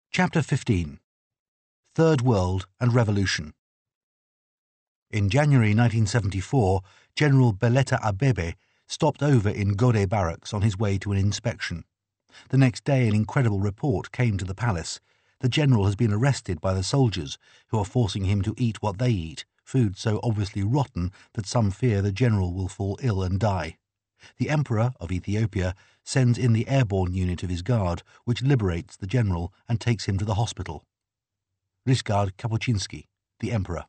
Chapter 15. Third World and Revolution. In January 1974, General Beleta Abebe stopped over in Gode Barracks on his way to an inspection. The next day an incredible report came to the palace. The general has been arrested by the soldiers, who are forcing him to eat what they eat, food so obviously rotten that some fear the general will fall ill and die. The Emperor of Ethiopia sends in the airborne unit of his guard, which liberates the general and takes him to the hospital. Ryszard Kapuscinski, the Emperor.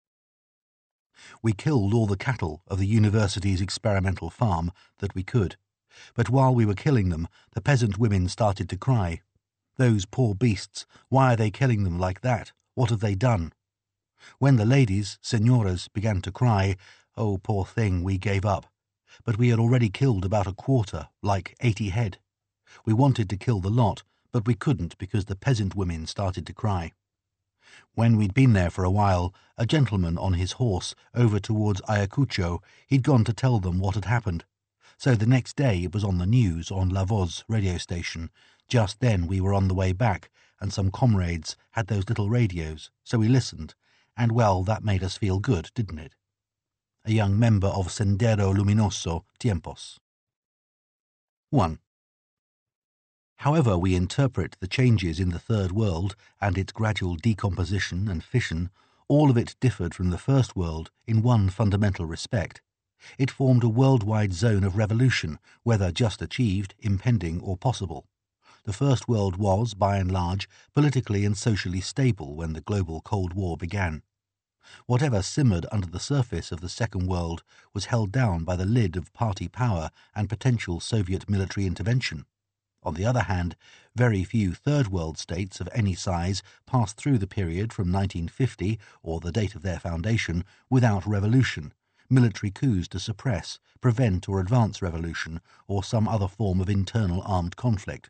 We killed all the cattle of the university's experimental farm that we could, but while we were killing them, the peasant women started to cry. Those poor beasts, why are they killing them like that? What have they done? When the ladies, senoras, began to cry, oh, poor thing, we gave up. But we had already killed about a quarter, like 80 head. We wanted to kill the lot, but we couldn't because the peasant women started to cry. When we'd been there for a while, a gentleman on his horse over towards Ayacucho, he'd gone to tell them what had happened. So the next day it was on the news on La Voz radio station. Just then we were on the way back, and some comrades had those little radios, so we listened, and well, that made us feel good, didn't it? A young member of Sendero Luminoso, Tiempos. 1. However we interpret the changes in the Third World and its gradual decomposition and fission, all of it differed from the First World in one fundamental respect. It formed a worldwide zone of revolution, whether just achieved, impending, or possible. The First World was, by and large, politically and socially stable when the global Cold War began. Whatever simmered under the surface of the Second World was held down by the lid of party power and potential Soviet military intervention. On the other hand, very few Third World states of any size passed through the period from 1950, or the date of their foundation, without revolution, military coups to suppress, prevent or advance revolution, or some other form of internal armed conflict.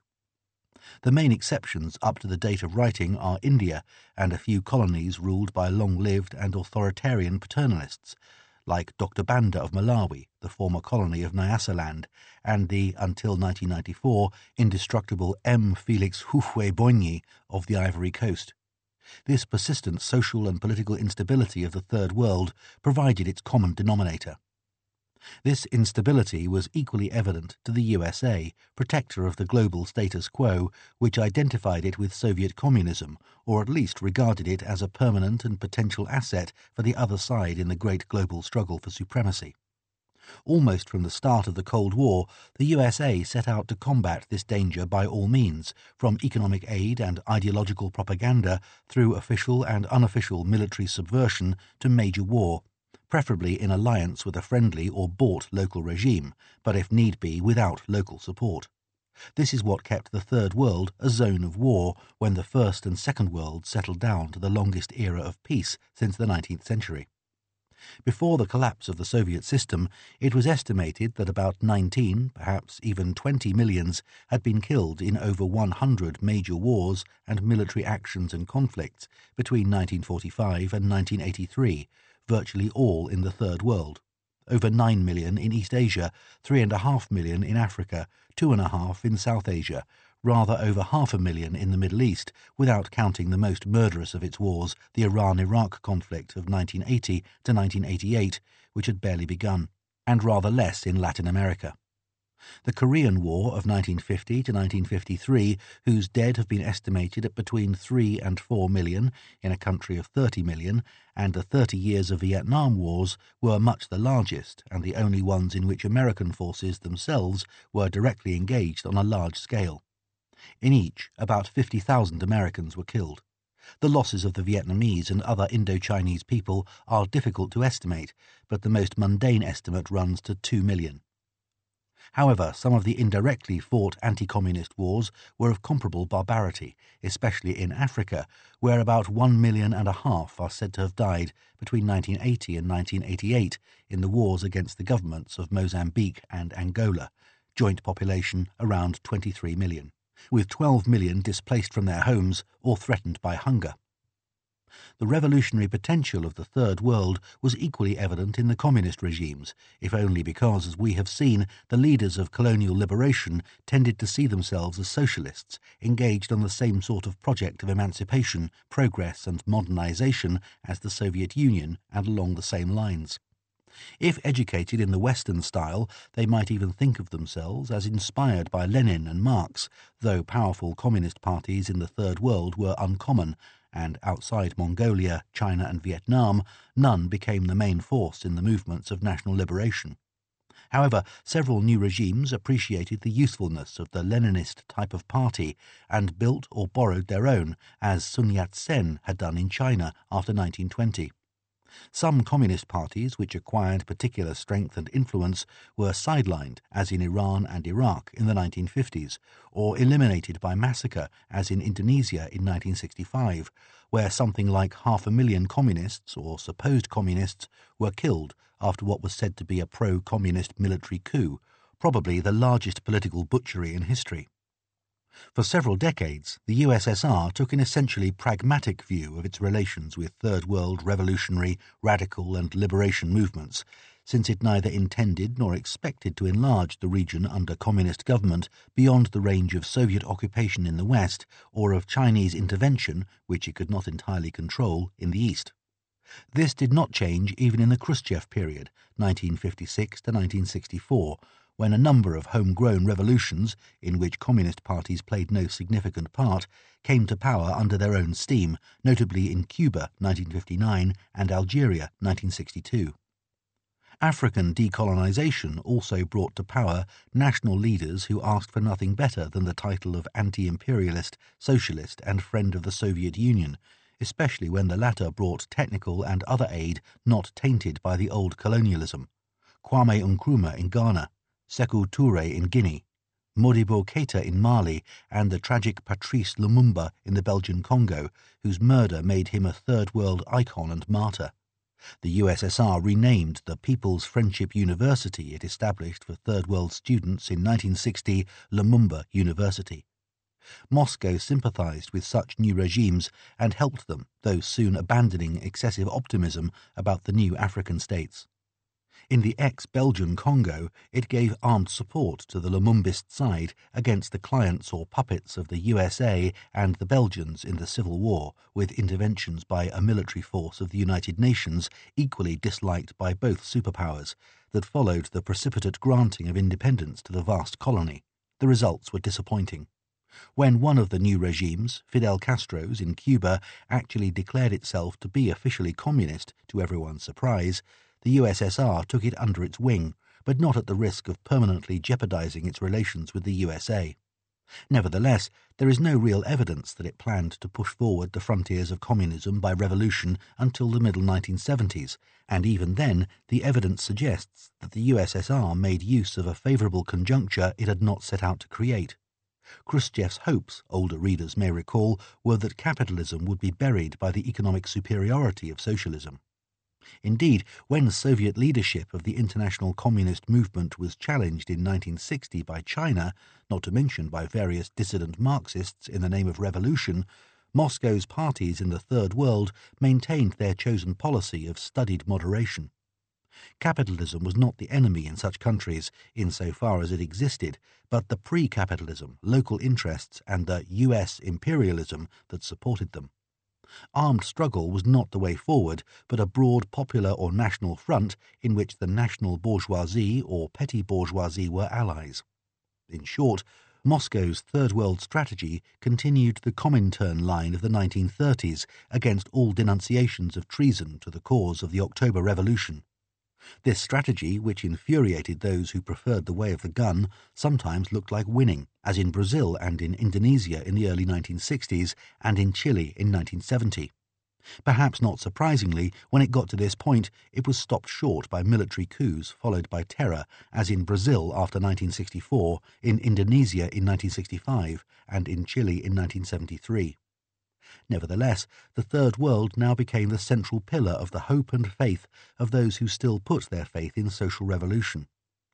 The main exceptions up to the date of writing are India and a few colonies ruled by long-lived and authoritarian paternalists, like Dr. Banda of Malawi, the former colony of Nyasaland, and the, until 1994, indestructible M. Felix Houphouët-Boigny of the Ivory Coast. This persistent social and political instability of the Third World provided its common denominator. This instability was equally evident to the USA, protector of the global status quo, which identified it with Soviet communism, or at least regarded it as a permanent and potential asset for the other side in the great global struggle for supremacy. Almost from the start of the Cold War, the USA set out to combat this danger by all means, from economic aid and ideological propaganda through official and unofficial military subversion to major war, preferably in alliance with a friendly or bought local regime, but if need be without local support. This is what kept the Third World a zone of war when the First and Second World settled down to the longest era of peace since the 19th century. Before the collapse of the Soviet system, it was estimated that about 19, perhaps even 20 millions had been killed in over 100 major wars and military actions and conflicts between 1945 and 1983, virtually all in the Third World. Over 9 million in East Asia, 3.5 million in Africa, 2.5 in South Asia, rather over 500,000 in the Middle East, without counting the most murderous of its wars, the Iran-Iraq conflict of 1980 to 1988, which had barely begun, and rather less in Latin America. The Korean War of 1950 to 1953, whose dead have been estimated at between 3 and 4 million in a country of 30 million, and the 30 years of Vietnam Wars were much the largest and the only ones in which American forces themselves were directly engaged on a large scale. In each, about 50,000 Americans were killed. The losses of the Vietnamese and other Indo-Chinese people are difficult to estimate, but the most mundane estimate runs to 2 million. However, some of the indirectly fought anti-communist wars were of comparable barbarity, especially in Africa, where about 1.5 million are said to have died between 1980 and 1988 in the wars against the governments of Mozambique and Angola, joint population around 23 million, with 12 million displaced from their homes or threatened by hunger. The revolutionary potential of the Third World was equally evident in the communist regimes, if only because, as we have seen, the leaders of colonial liberation tended to see themselves as socialists, engaged on the same sort of project of emancipation, progress and modernization as the Soviet Union, and along the same lines. If educated in the Western style, they might even think of themselves as inspired by Lenin and Marx, though powerful communist parties in the Third World were uncommon, and outside Mongolia, China and Vietnam, none became the main force in the movements of national liberation. However, several new regimes appreciated the usefulness of the Leninist type of party and built or borrowed their own, as Sun Yat-sen had done in China after 1920. Some communist parties which acquired particular strength and influence were sidelined, as in Iran and Iraq in the 1950s, or eliminated by massacre, as in Indonesia in 1965, where something like 500,000 communists or supposed communists were killed after what was said to be a pro-communist military coup, probably the largest political butchery in history. For several decades, the USSR took an essentially pragmatic view of its relations with Third World revolutionary, radical and liberation movements, since it neither intended nor expected to enlarge the region under communist government beyond the range of Soviet occupation in the West or of Chinese intervention, which it could not entirely control, in the East. This did not change even in the Khrushchev period, 1956 to 1964, when a number of homegrown revolutions, in which communist parties played no significant part, came to power under their own steam, notably in Cuba 1959 and Algeria 1962. African decolonization also brought to power national leaders who asked for nothing better than the title of anti-imperialist, socialist and friend of the Soviet Union, especially when the latter brought technical and other aid not tainted by the old colonialism. Kwame Nkrumah in Ghana, Sekou Touré in Guinea, Modibo Keïta in Mali, and the tragic Patrice Lumumba in the Belgian Congo, whose murder made him a Third World icon and martyr. The USSR renamed the People's Friendship University it established for Third World students in 1960 Lumumba University. Moscow sympathized with such new regimes and helped them, though soon abandoning excessive optimism about the new African states. In the ex-Belgian Congo, it gave armed support to the Lumumbist side against the clients or puppets of the USA and the Belgians in the Civil War, with interventions by a military force of the United Nations equally disliked by both superpowers, that followed the precipitate granting of independence to the vast colony. The results were disappointing. When one of the new regimes, Fidel Castro's in Cuba, actually declared itself to be officially communist, to everyone's surprise, the USSR took it under its wing, but not at the risk of permanently jeopardizing its relations with the USA. Nevertheless, there is no real evidence that it planned to push forward the frontiers of communism by revolution until the middle 1970s, and even then the evidence suggests that the USSR made use of a favorable conjuncture it had not set out to create. Khrushchev's hopes, older readers may recall, were that capitalism would be buried by the economic superiority of socialism. Indeed, when Soviet leadership of the international communist movement was challenged in 1960 by China, not to mention by various dissident Marxists in the name of revolution, Moscow's parties in the Third World maintained their chosen policy of studied moderation. Capitalism was not the enemy in such countries, insofar as it existed, but the pre-capitalism, local interests, and the US imperialism that supported them. Armed struggle was not the way forward, but a broad popular or national front in which the national bourgeoisie or petty bourgeoisie were allies. In short, Moscow's Third World strategy continued the Comintern line of the 1930s against all denunciations of treason to the cause of the October Revolution. This strategy, which infuriated those who preferred the way of the gun, sometimes looked like winning, as in Brazil and in Indonesia in the early 1960s and in Chile in 1970. Perhaps not surprisingly, when it got to this point, it was stopped short by military coups followed by terror, as in Brazil after 1964, in Indonesia in 1965, and in Chile in 1973. Nevertheless, the Third World now became the central pillar of the hope and faith of those who still put their faith in social revolution.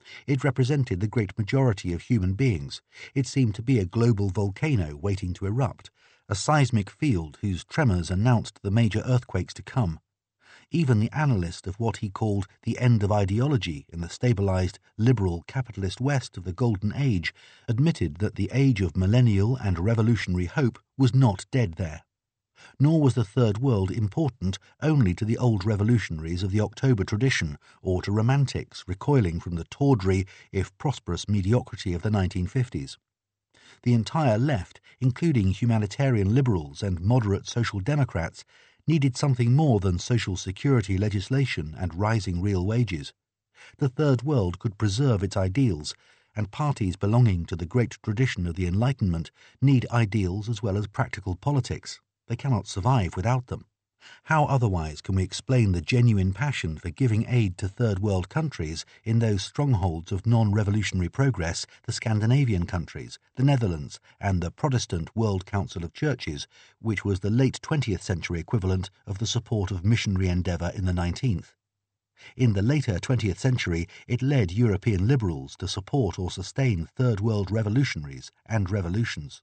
It represented the great majority of human beings. It seemed to be a global volcano waiting to erupt, a seismic field whose tremors announced the major earthquakes to come. Even the analyst of what he called the end of ideology in the stabilized, liberal, capitalist West of the Golden Age admitted that the age of millennial and revolutionary hope was not dead there. Nor was the Third World important only to the old revolutionaries of the October tradition or to romantics recoiling from the tawdry, if prosperous, mediocrity of the 1950s. The entire left, including humanitarian liberals and moderate social democrats, needed something more than social security legislation and rising real wages. The Third World could preserve its ideals, and parties belonging to the great tradition of the Enlightenment need ideals as well as practical politics. They cannot survive without them. How otherwise can we explain the genuine passion for giving aid to Third World countries in those strongholds of non-revolutionary progress, the Scandinavian countries, the Netherlands, and the Protestant World Council of Churches, which was the late 20th century equivalent of the support of missionary endeavour in the 19th? In the later 20th century, it led European liberals to support or sustain Third World revolutionaries and revolutions.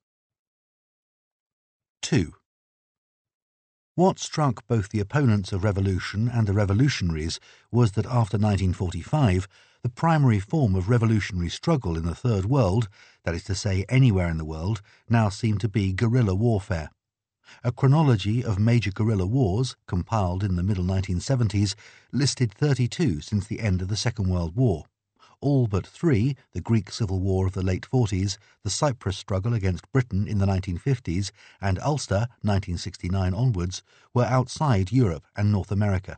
2. What struck both the opponents of revolution and the revolutionaries was that after 1945, the primary form of revolutionary struggle in the Third World, that is to say anywhere in the world, now seemed to be guerrilla warfare. A chronology of major guerrilla wars, compiled in the middle 1970s, listed 32 since the end of the Second World War. All but 3, the Greek Civil War of the late 40s, the Cyprus struggle against Britain in the 1950s, and Ulster, 1969 onwards, were outside Europe and North America.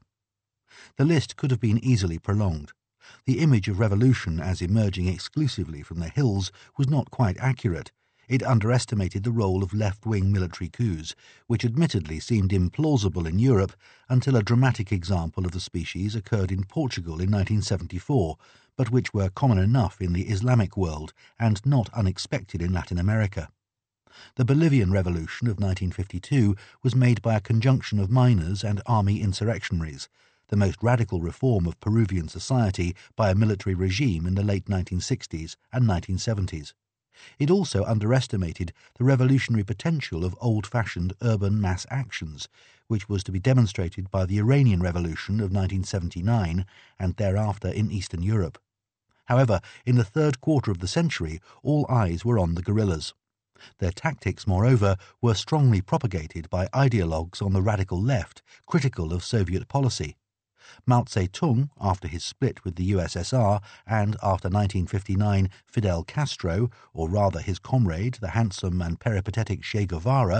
The list could have been easily prolonged. The image of revolution as emerging exclusively from the hills was not quite accurate. It underestimated the role of left-wing military coups, which admittedly seemed implausible in Europe until a dramatic example of the species occurred in Portugal in 1974, but which were common enough in the Islamic world and not unexpected in Latin America. The Bolivian Revolution of 1952 was made by a conjunction of miners and army insurrectionaries, the most radical reform of Peruvian society by a military regime in the late 1960s and 1970s. It also underestimated the revolutionary potential of old-fashioned urban mass actions, which was to be demonstrated by the Iranian Revolution of 1979 and thereafter in Eastern Europe. However, in the third quarter of the century, all eyes were on the guerrillas. Their tactics, moreover, were strongly propagated by ideologues on the radical left, critical of Soviet policy. Mao Zedong, after his split with the USSR, and after 1959 Fidel Castro, or rather his comrade, the handsome and peripatetic Che Guevara,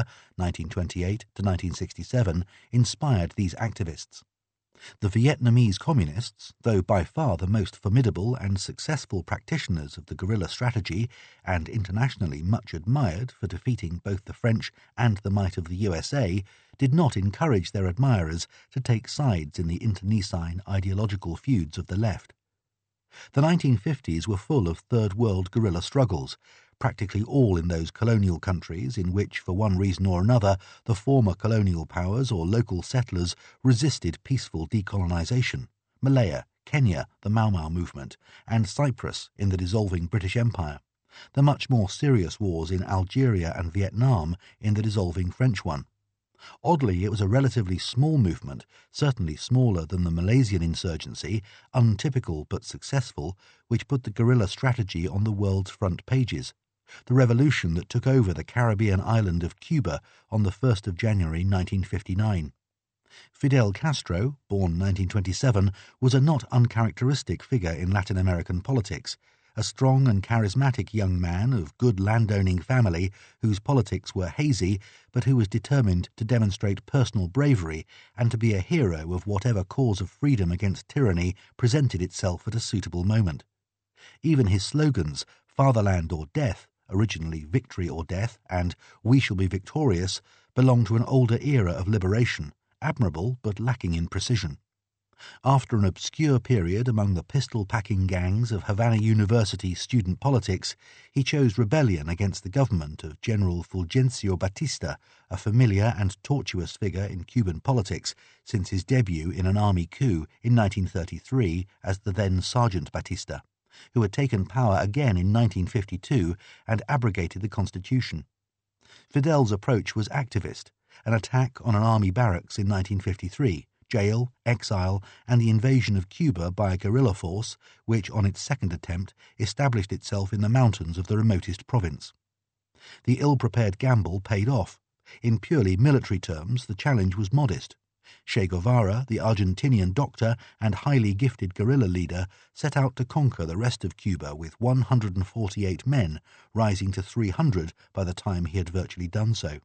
1928 to 1967, inspired these activists. The Vietnamese communists, though by far the most formidable and successful practitioners of the guerrilla strategy, and internationally much admired for defeating both the French and the might of the USA, did not encourage their admirers to take sides in the internecine ideological feuds of the left. The 1950s were full of Third World guerrilla struggles, practically all in those colonial countries in which, for one reason or another, the former colonial powers or local settlers resisted peaceful decolonization: Malaya, Kenya, the Mau Mau movement, and Cyprus in the dissolving British Empire, the much more serious wars in Algeria and Vietnam in the dissolving French one. Oddly, it was a relatively small movement, certainly smaller than the Malaysian insurgency, untypical but successful, which put the guerrilla strategy on the world's front pages. The revolution that took over the Caribbean island of Cuba on the 1st of January 1959. Fidel Castro, born 1927, was a not uncharacteristic figure in Latin American politics, a strong and charismatic young man of good landowning family whose politics were hazy, but who was determined to demonstrate personal bravery and to be a hero of whatever cause of freedom against tyranny presented itself at a suitable moment. Even his slogans, "Fatherland or Death," originally "Victory or Death," and "We shall be victorious," belong to an older era of liberation, admirable but lacking in precision. After an obscure period among the pistol-packing gangs of Havana University student politics, he chose rebellion against the government of General Fulgencio Batista, a familiar and tortuous figure in Cuban politics since his debut in an army coup in 1933 as the then Sergeant Batista, who had taken power again in 1952 and abrogated the constitution. Fidel's approach was activist, an attack on an army barracks in 1953, jail, exile, and the invasion of Cuba by a guerrilla force which, on its second attempt, established itself in the mountains of the remotest province. The ill-prepared gamble paid off. In purely military terms, the challenge was modest. Che Guevara, the Argentinian doctor and highly gifted guerrilla leader, set out to conquer the rest of Cuba with 148 men, rising to 300 by the time he had virtually done so.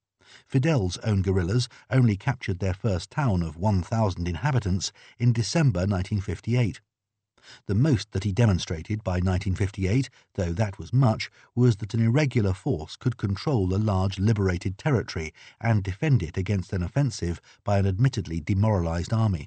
Fidel's own guerrillas only captured their first town of 1,000 inhabitants in December 1958. The most that he demonstrated by 1958, though that was much, was that an irregular force could control a large liberated territory and defend it against an offensive by an admittedly demoralized army.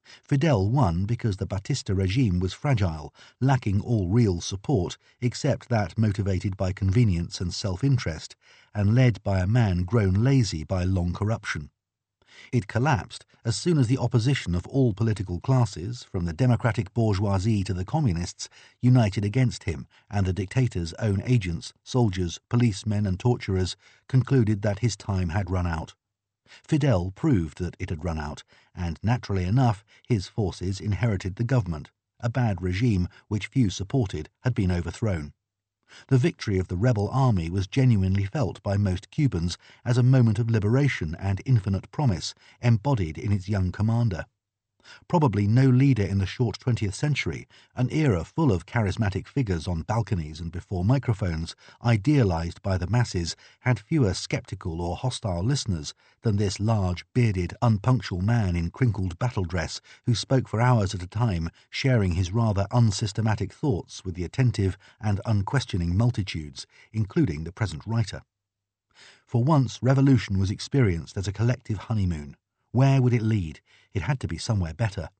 Fidel won because the Batista regime was fragile, lacking all real support except that motivated by convenience and self-interest, and led by a man grown lazy by long corruption. It collapsed as soon as the opposition of all political classes, from the democratic bourgeoisie to the communists, united against him, and the dictator's own agents, soldiers, policemen and torturers concluded that his time had run out. Fidel proved that it had run out, and naturally enough his forces inherited the government. A bad regime, which few supported, had been overthrown. The victory of the rebel army was genuinely felt by most Cubans as a moment of liberation and infinite promise embodied in its young commander. Probably no leader in the short 20th century, an era full of charismatic figures on balconies and before microphones, idealized by the masses, had fewer skeptical or hostile listeners than this large, bearded, unpunctual man in crinkled battle dress who spoke for hours at a time, sharing his rather unsystematic thoughts with the attentive and unquestioning multitudes, including the present writer. For once, revolution was experienced as a collective honeymoon. Where would it lead? It had to be somewhere better.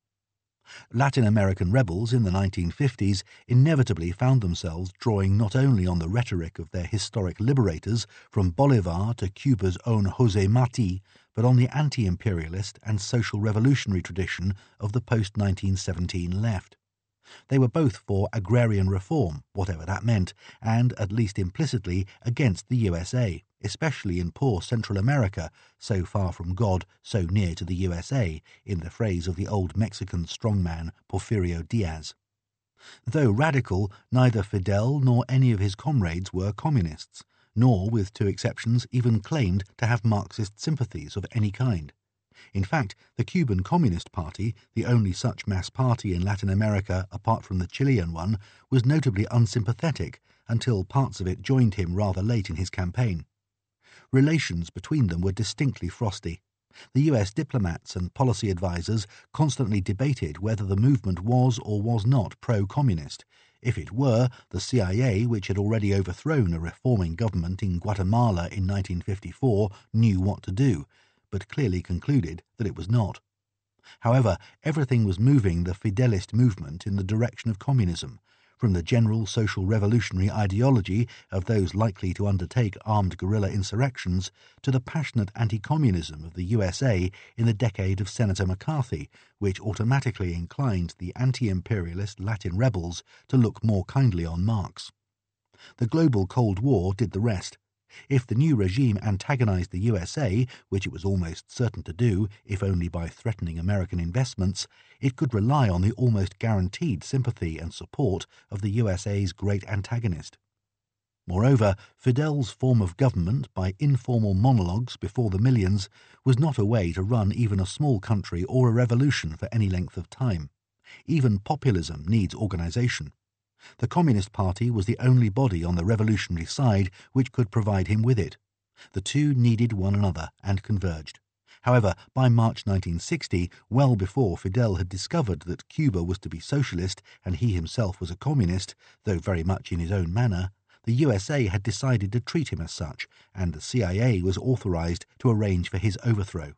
Latin American rebels in the 1950s inevitably found themselves drawing not only on the rhetoric of their historic liberators, from Bolivar to Cuba's own José Martí, but on the anti-imperialist and social revolutionary tradition of the post-1917 left. They were both for agrarian reform, whatever that meant, and, at least implicitly, against the USA, especially in poor Central America, so far from God, so near to the USA, in the phrase of the old Mexican strongman Porfirio Diaz. Though radical, neither Fidel nor any of his comrades were communists, nor, with two exceptions, even claimed to have Marxist sympathies of any kind. In fact, the Cuban Communist Party, the only such mass party in Latin America apart from the Chilean one, was notably unsympathetic until parts of it joined him rather late in his campaign. Relations between them were distinctly frosty. The US diplomats and policy advisers constantly debated whether the movement was or was not pro-communist. If it were, the CIA, which had already overthrown a reforming government in Guatemala in 1954, knew what to do, but clearly concluded that it was not. However, everything was moving the Fidelist movement in the direction of communism, from the general social revolutionary ideology of those likely to undertake armed guerrilla insurrections to the passionate anti-communism of the USA in the decade of Senator McCarthy, which automatically inclined the anti-imperialist Latin rebels to look more kindly on Marx. The global Cold War did the rest. If the new regime antagonized the USA, which it was almost certain to do, if only by threatening American investments, it could rely on the almost guaranteed sympathy and support of the USA's great antagonist. Moreover, Fidel's form of government, by informal monologues before the millions, was not a way to run even a small country or a revolution for any length of time. Even populism needs organization. The Communist Party was the only body on the revolutionary side which could provide him with it. The two needed one another and converged. However, by March 1960, well before Fidel had discovered that Cuba was to be socialist and he himself was a communist, though very much in his own manner, the USA had decided to treat him as such, and the CIA was authorized to arrange for his overthrow.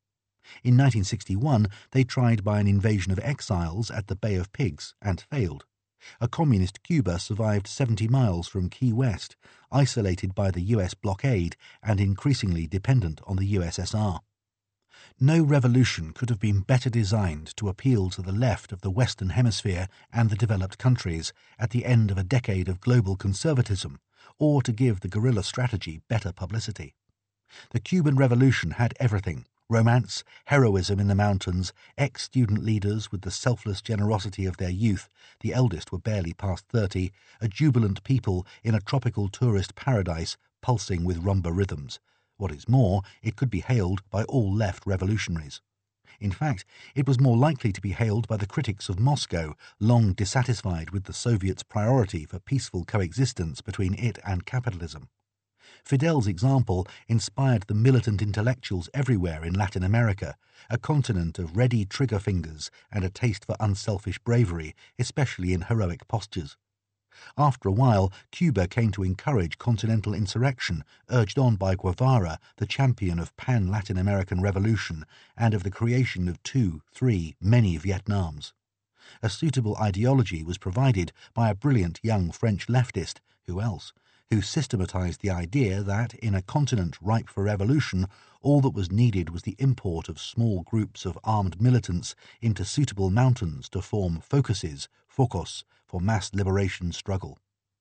In 1961, they tried by an invasion of exiles at the Bay of Pigs and failed. A communist Cuba survived 70 miles from Key West, isolated by the US blockade and increasingly dependent on the USSR. No revolution could have been better designed to appeal to the left of the Western Hemisphere and the developed countries at the end of a decade of global conservatism, or to give the guerrilla strategy better publicity. The Cuban Revolution had everything: romance, heroism in the mountains, ex-student leaders with the selfless generosity of their youth, the eldest were barely past 30, a jubilant people in a tropical tourist paradise pulsing with rumba rhythms. What is more, it could be hailed by all left revolutionaries. In fact, it was more likely to be hailed by the critics of Moscow, long dissatisfied with the Soviets' priority for peaceful coexistence between it and capitalism. Fidel's example inspired the militant intellectuals everywhere in Latin America, a continent of ready trigger fingers and a taste for unselfish bravery, especially in heroic postures. After a while, Cuba came to encourage continental insurrection, urged on by Guevara, the champion of pan-Latin American revolution and of the creation of 2, 3, many Vietnams. A suitable ideology was provided by a brilliant young French leftist, who else, who systematized the idea that, in a continent ripe for revolution, all that was needed was the import of small groups of armed militants into suitable mountains to form focuses, focos, for mass liberation struggle.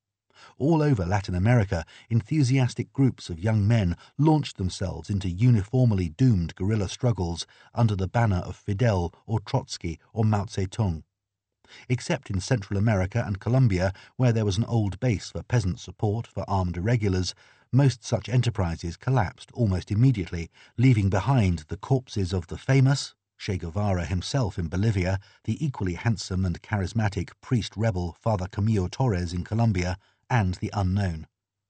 All over Latin America, enthusiastic groups of young men launched themselves into uniformly doomed guerrilla struggles under the banner of Fidel or Trotsky or Mao Zedong. Except in Central America and Colombia, where there was an old base for peasant support for armed irregulars, most such enterprises collapsed almost immediately, leaving behind the corpses of the famous, Che Guevara himself in Bolivia, the equally handsome and charismatic priest-rebel Father Camilo Torres in Colombia, and the unknown.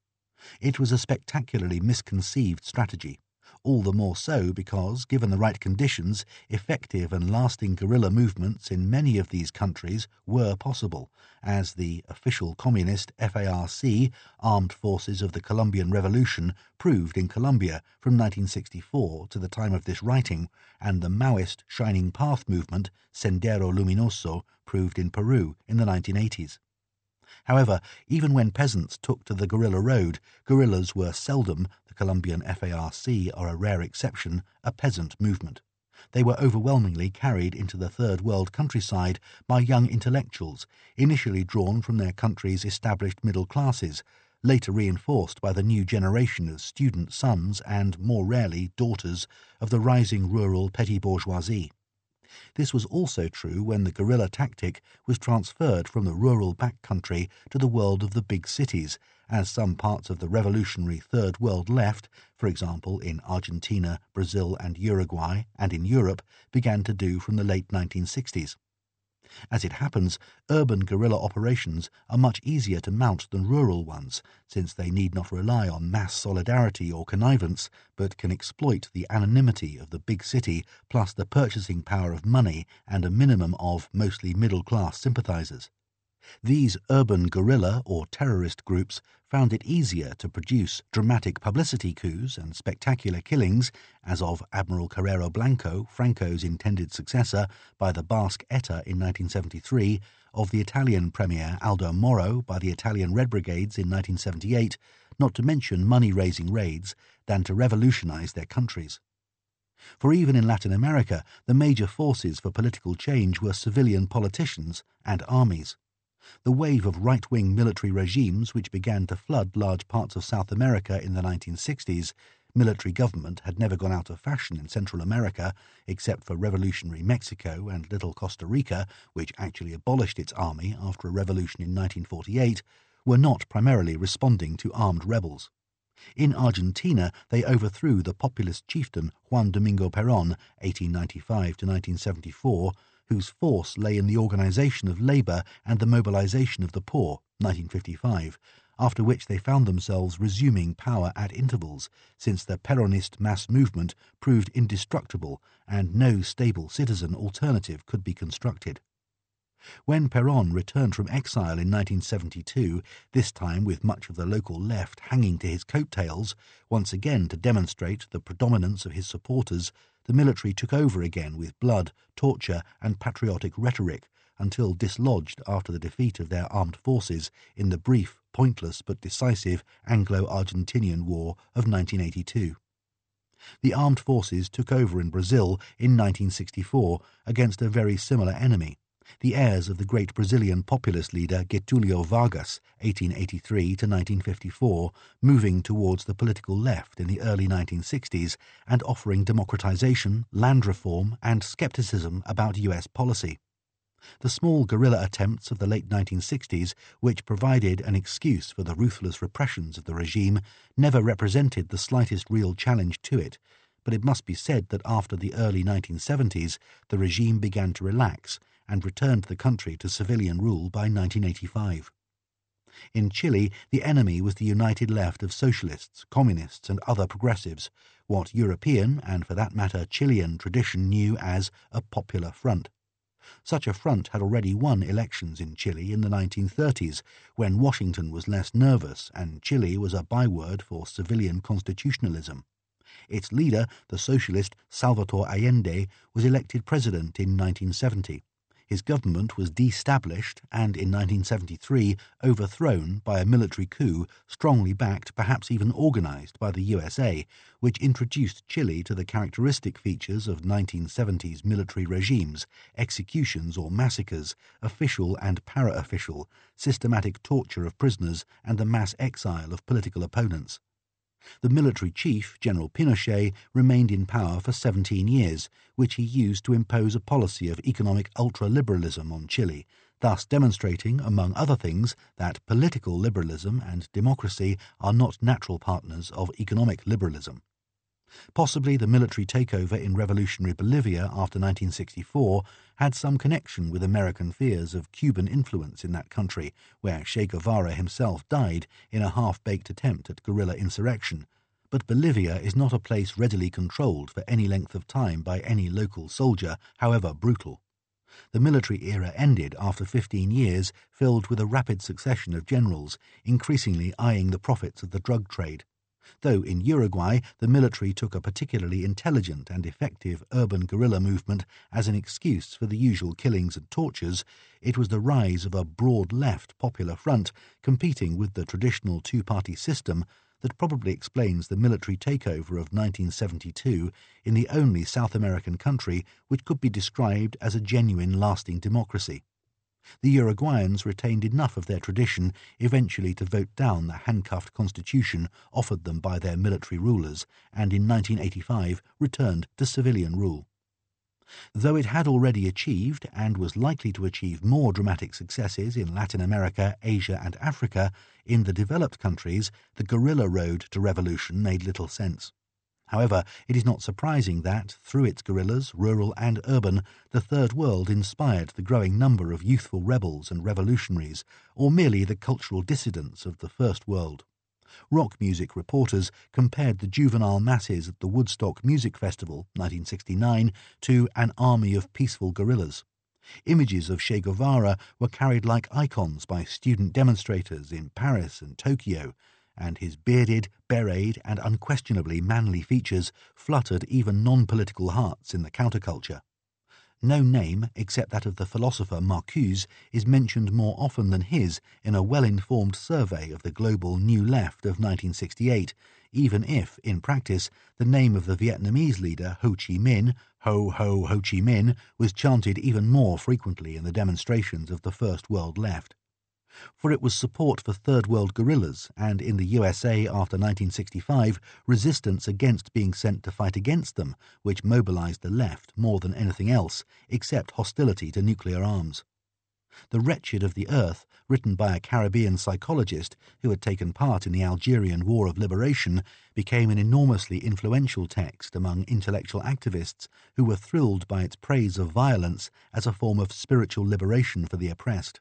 It was a spectacularly misconceived strategy, all the more so because, given the right conditions, effective and lasting guerrilla movements in many of these countries were possible, as the official communist FARC, Armed Forces of the Colombian Revolution, proved in Colombia from 1964 to the time of this writing, and the Maoist Shining Path movement, Sendero Luminoso, proved in Peru in the 1980s. However, even when peasants took to the guerrilla road, guerrillas were seldom, the Colombian FARC are a rare exception, a peasant movement. They were overwhelmingly carried into the Third World countryside by young intellectuals, initially drawn from their country's established middle classes, later reinforced by the new generation of student sons and, more rarely, daughters of the rising rural petty bourgeoisie. This was also true when the guerrilla tactic was transferred from the rural back country to the world of the big cities, as some parts of the revolutionary Third World left, for example in Argentina, Brazil and Uruguay, and in Europe, began to do from the late 1960s. As it happens, urban guerrilla operations are much easier to mount than rural ones, since they need not rely on mass solidarity or connivance, but can exploit the anonymity of the big city plus the purchasing power of money and a minimum of mostly middle-class sympathizers. These urban guerrilla or terrorist groups found it easier to produce dramatic publicity coups and spectacular killings, as of Admiral Carrero Blanco, Franco's intended successor, by the Basque ETA in 1973, of the Italian Premier Aldo Moro by the Italian Red Brigades in 1978, not to mention money-raising raids, than to revolutionize their countries. For even in Latin America, the major forces for political change were civilian politicians and armies. The wave of right-wing military regimes which began to flood large parts of South America in the 1960s, military government had never gone out of fashion in Central America, except for revolutionary Mexico and little Costa Rica, which actually abolished its army after a revolution in 1948, were not primarily responding to armed rebels. In Argentina, they overthrew the populist chieftain Juan Domingo Perón, 1895 to 1974, whose force lay in the organization of labor and the mobilization of the poor, 1955, after which they found themselves resuming power at intervals, since the Peronist mass movement proved indestructible and no stable citizen alternative could be constructed. When Perón returned from exile in 1972, this time with much of the local left hanging to his coattails, once again to demonstrate the predominance of his supporters, the military took over again with blood, torture and patriotic rhetoric until dislodged after the defeat of their armed forces in the brief, pointless but decisive Anglo-Argentinian War of 1982. The armed forces took over in Brazil in 1964 against a very similar enemy, the heirs of the great Brazilian populist leader Getúlio Vargas, 1883 to 1954, moving towards the political left in the early 1960s and offering democratization, land reform, and skepticism about US policy. The small guerrilla attempts of the late 1960s, which provided an excuse for the ruthless repressions of the regime, never represented the slightest real challenge to it, but it must be said that after the early 1970s the regime began to relax and returned the country to civilian rule by 1985. In Chile, the enemy was the united left of socialists, communists, and other progressives, what European, and for that matter Chilean, tradition knew as a popular front. Such a front had already won elections in Chile in the 1930s, when Washington was less nervous and Chile was a byword for civilian constitutionalism. Its leader, the socialist Salvador Allende, was elected president in 1970. His government was de-established and in 1973 overthrown by a military coup strongly backed, perhaps even organized by the USA, which introduced Chile to the characteristic features of 1970s military regimes: executions or massacres, official and para-official, systematic torture of prisoners, and the mass exile of political opponents. The military chief, General Pinochet, remained in power for 17 years, which he used to impose a policy of economic ultra-liberalism on Chile, thus demonstrating, among other things, that political liberalism and democracy are not natural partners of economic liberalism. Possibly the military takeover in revolutionary Bolivia after 1964 had some connection with American fears of Cuban influence in that country, where Che Guevara himself died in a half-baked attempt at guerrilla insurrection. But Bolivia is not a place readily controlled for any length of time by any local soldier, however brutal. The military era ended after 15 years filled with a rapid succession of generals, increasingly eyeing the profits of the drug trade. Though in Uruguay the military took a particularly intelligent and effective urban guerrilla movement as an excuse for the usual killings and tortures, it was the rise of a broad left popular front competing with the traditional two-party system that probably explains the military takeover of 1972 in the only South American country which could be described as a genuine lasting democracy. The Uruguayans retained enough of their tradition eventually to vote down the handcuffed constitution offered them by their military rulers, and in 1985 returned to civilian rule. Though it had already achieved, and was likely to achieve, more dramatic successes in Latin America, Asia, and Africa, in the developed countries the guerrilla road to revolution made little sense. However, it is not surprising that, through its guerrillas, rural and urban, the Third World inspired the growing number of youthful rebels and revolutionaries, or merely the cultural dissidents of the First World. Rock music reporters compared the juvenile masses at the Woodstock Music Festival, 1969, to an army of peaceful guerrillas. Images of Che Guevara were carried like icons by student demonstrators in Paris and Tokyo, and his bearded, bereted, and unquestionably manly features fluttered even non-political hearts in the counterculture. No name, except that of the philosopher Marcuse, is mentioned more often than his in a well-informed survey of the global New Left of 1968, even if, in practice, the name of the Vietnamese leader Ho Chi Minh, Ho Ho Ho Chi Minh, was chanted even more frequently in the demonstrations of the First World Left. For it was support for Third World guerrillas, and in the USA after 1965, resistance against being sent to fight against them, which mobilized the left more than anything else, except hostility to nuclear arms. The Wretched of the Earth, written by a Caribbean psychologist who had taken part in the Algerian War of Liberation, became an enormously influential text among intellectual activists who were thrilled by its praise of violence as a form of spiritual liberation for the oppressed.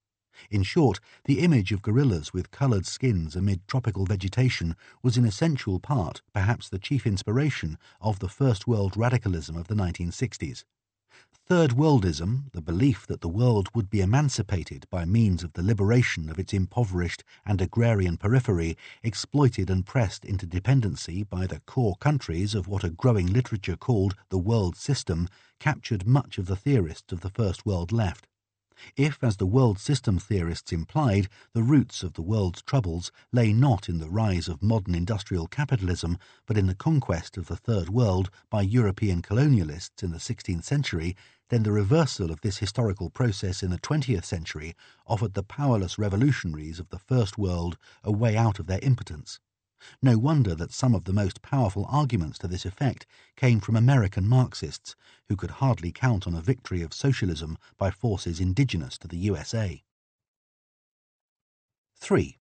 In short, the image of guerrillas with coloured skins amid tropical vegetation was an essential part, perhaps the chief inspiration, of the First World radicalism of the 1960s. Third Worldism, the belief that the world would be emancipated by means of the liberation of its impoverished and agrarian periphery, exploited and pressed into dependency by the core countries of what a growing literature called the world system, captured much of the theorists of the First World left. If, as the world system theorists implied, the roots of the world's troubles lay not in the rise of modern industrial capitalism, but in the conquest of the Third World by European colonialists in the 16th century, then the reversal of this historical process in the 20th century offered the powerless revolutionaries of the First World a way out of their impotence. No wonder that some of the most powerful arguments to this effect came from American Marxists, who could hardly count on a victory of socialism by forces indigenous to the USA. 3.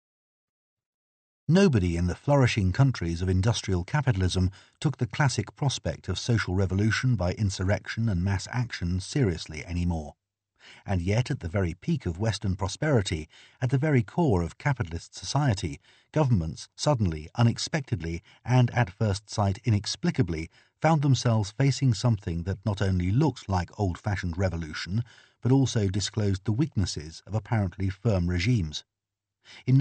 Nobody in the flourishing countries of industrial capitalism took the classic prospect of social revolution by insurrection and mass action seriously anymore. And yet at the very peak of Western prosperity, at the very core of capitalist society, governments suddenly, unexpectedly, and at first sight inexplicably, found themselves facing something that not only looked like old-fashioned revolution, but also disclosed the weaknesses of apparently firm regimes. In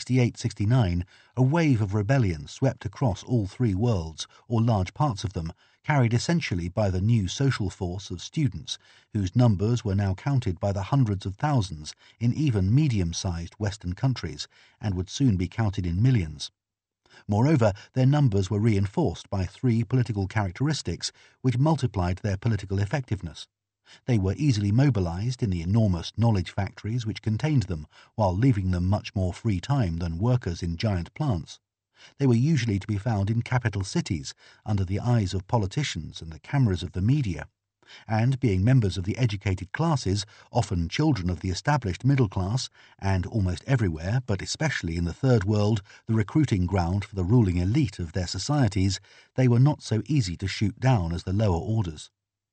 1968-69, a wave of rebellion swept across all three worlds, or large parts of them, carried essentially by the new social force of students, whose numbers were now counted by the hundreds of thousands in even medium-sized Western countries, and would soon be counted in millions. Moreover, their numbers were reinforced by three political characteristics which multiplied their political effectiveness. They were easily mobilized in the enormous knowledge factories which contained them, while leaving them much more free time than workers in giant plants. They were usually to be found in capital cities, under the eyes of politicians and the cameras of the media. And being members of the educated classes, often children of the established middle class, and almost everywhere, but especially in the Third World, the recruiting ground for the ruling elite of their societies, they were not so easy to shoot down as the lower orders.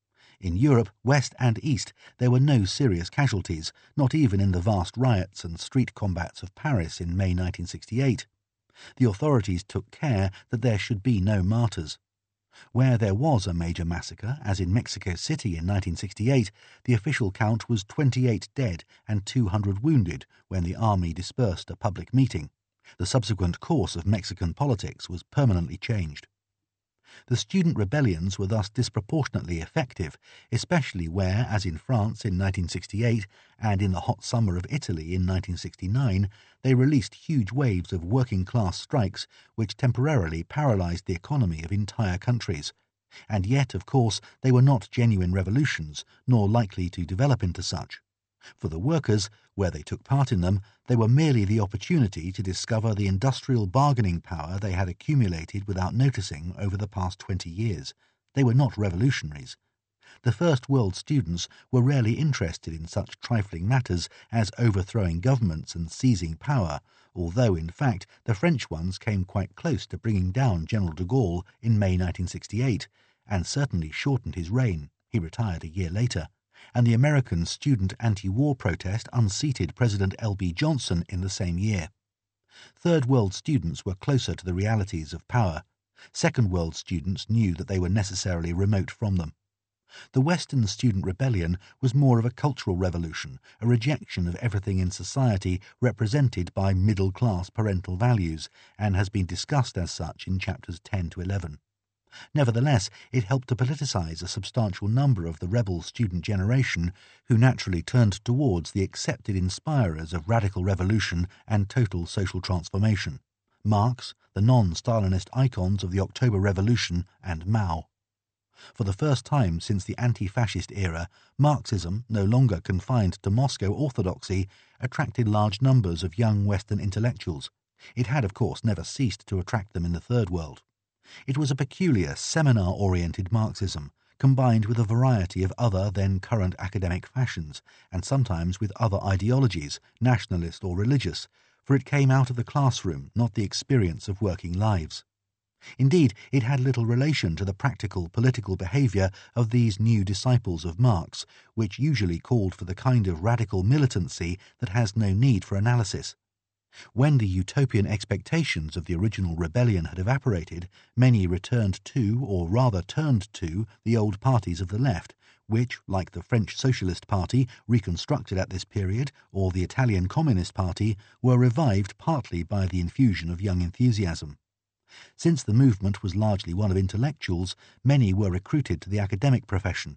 In Europe, West and East, there were no serious casualties, not even in the vast riots and street combats of Paris in May 1968. The authorities took care that there should be no martyrs. Where there was a major massacre, as in Mexico City in 1968, the official count was 28 dead and 200 wounded when the army dispersed a public meeting. The subsequent course of Mexican politics was permanently changed. The student rebellions were thus disproportionately effective, especially where, as in France in 1968 and in the hot summer of Italy in 1969, they released huge waves of working-class strikes which temporarily paralyzed the economy of entire countries. And yet, of course, they were not genuine revolutions, nor likely to develop into such. For the workers, where they took part in them, they were merely the opportunity to discover the industrial bargaining power they had accumulated without noticing over the past 20 years. They were not revolutionaries. The First World students were rarely interested in such trifling matters as overthrowing governments and seizing power, although, in fact, the French ones came quite close to bringing down General de Gaulle in May 1968, and certainly shortened his reign. He retired a year later. And the American student anti-war protest unseated President L.B. Johnson in the same year. Third World students were closer to the realities of power. Second World students knew that they were necessarily remote from them. The Western student rebellion was more of a cultural revolution, a rejection of everything in society represented by middle-class parental values, and has been discussed as such in chapters 10 to 11. Nevertheless, it helped to politicize a substantial number of the rebel student generation, who naturally turned towards the accepted inspirers of radical revolution and total social transformation: Marx, the non-Stalinist icons of the October Revolution, and Mao. For the first time since the anti-fascist era, Marxism, no longer confined to Moscow orthodoxy, attracted large numbers of young Western intellectuals. It had, of course, never ceased to attract them in the Third World. It was a peculiar seminar-oriented Marxism, combined with a variety of other then current academic fashions, and sometimes with other ideologies, nationalist or religious, for it came out of the classroom, not the experience of working lives. Indeed, it had little relation to the practical political behaviour of these new disciples of Marx, which usually called for the kind of radical militancy that has no need for analysis. When the utopian expectations of the original rebellion had evaporated, many returned to, or rather turned to, the old parties of the left, which, like the French Socialist Party, reconstructed at this period, or the Italian Communist Party, were revived partly by the infusion of young enthusiasm. Since the movement was largely one of intellectuals, many were recruited to the academic profession.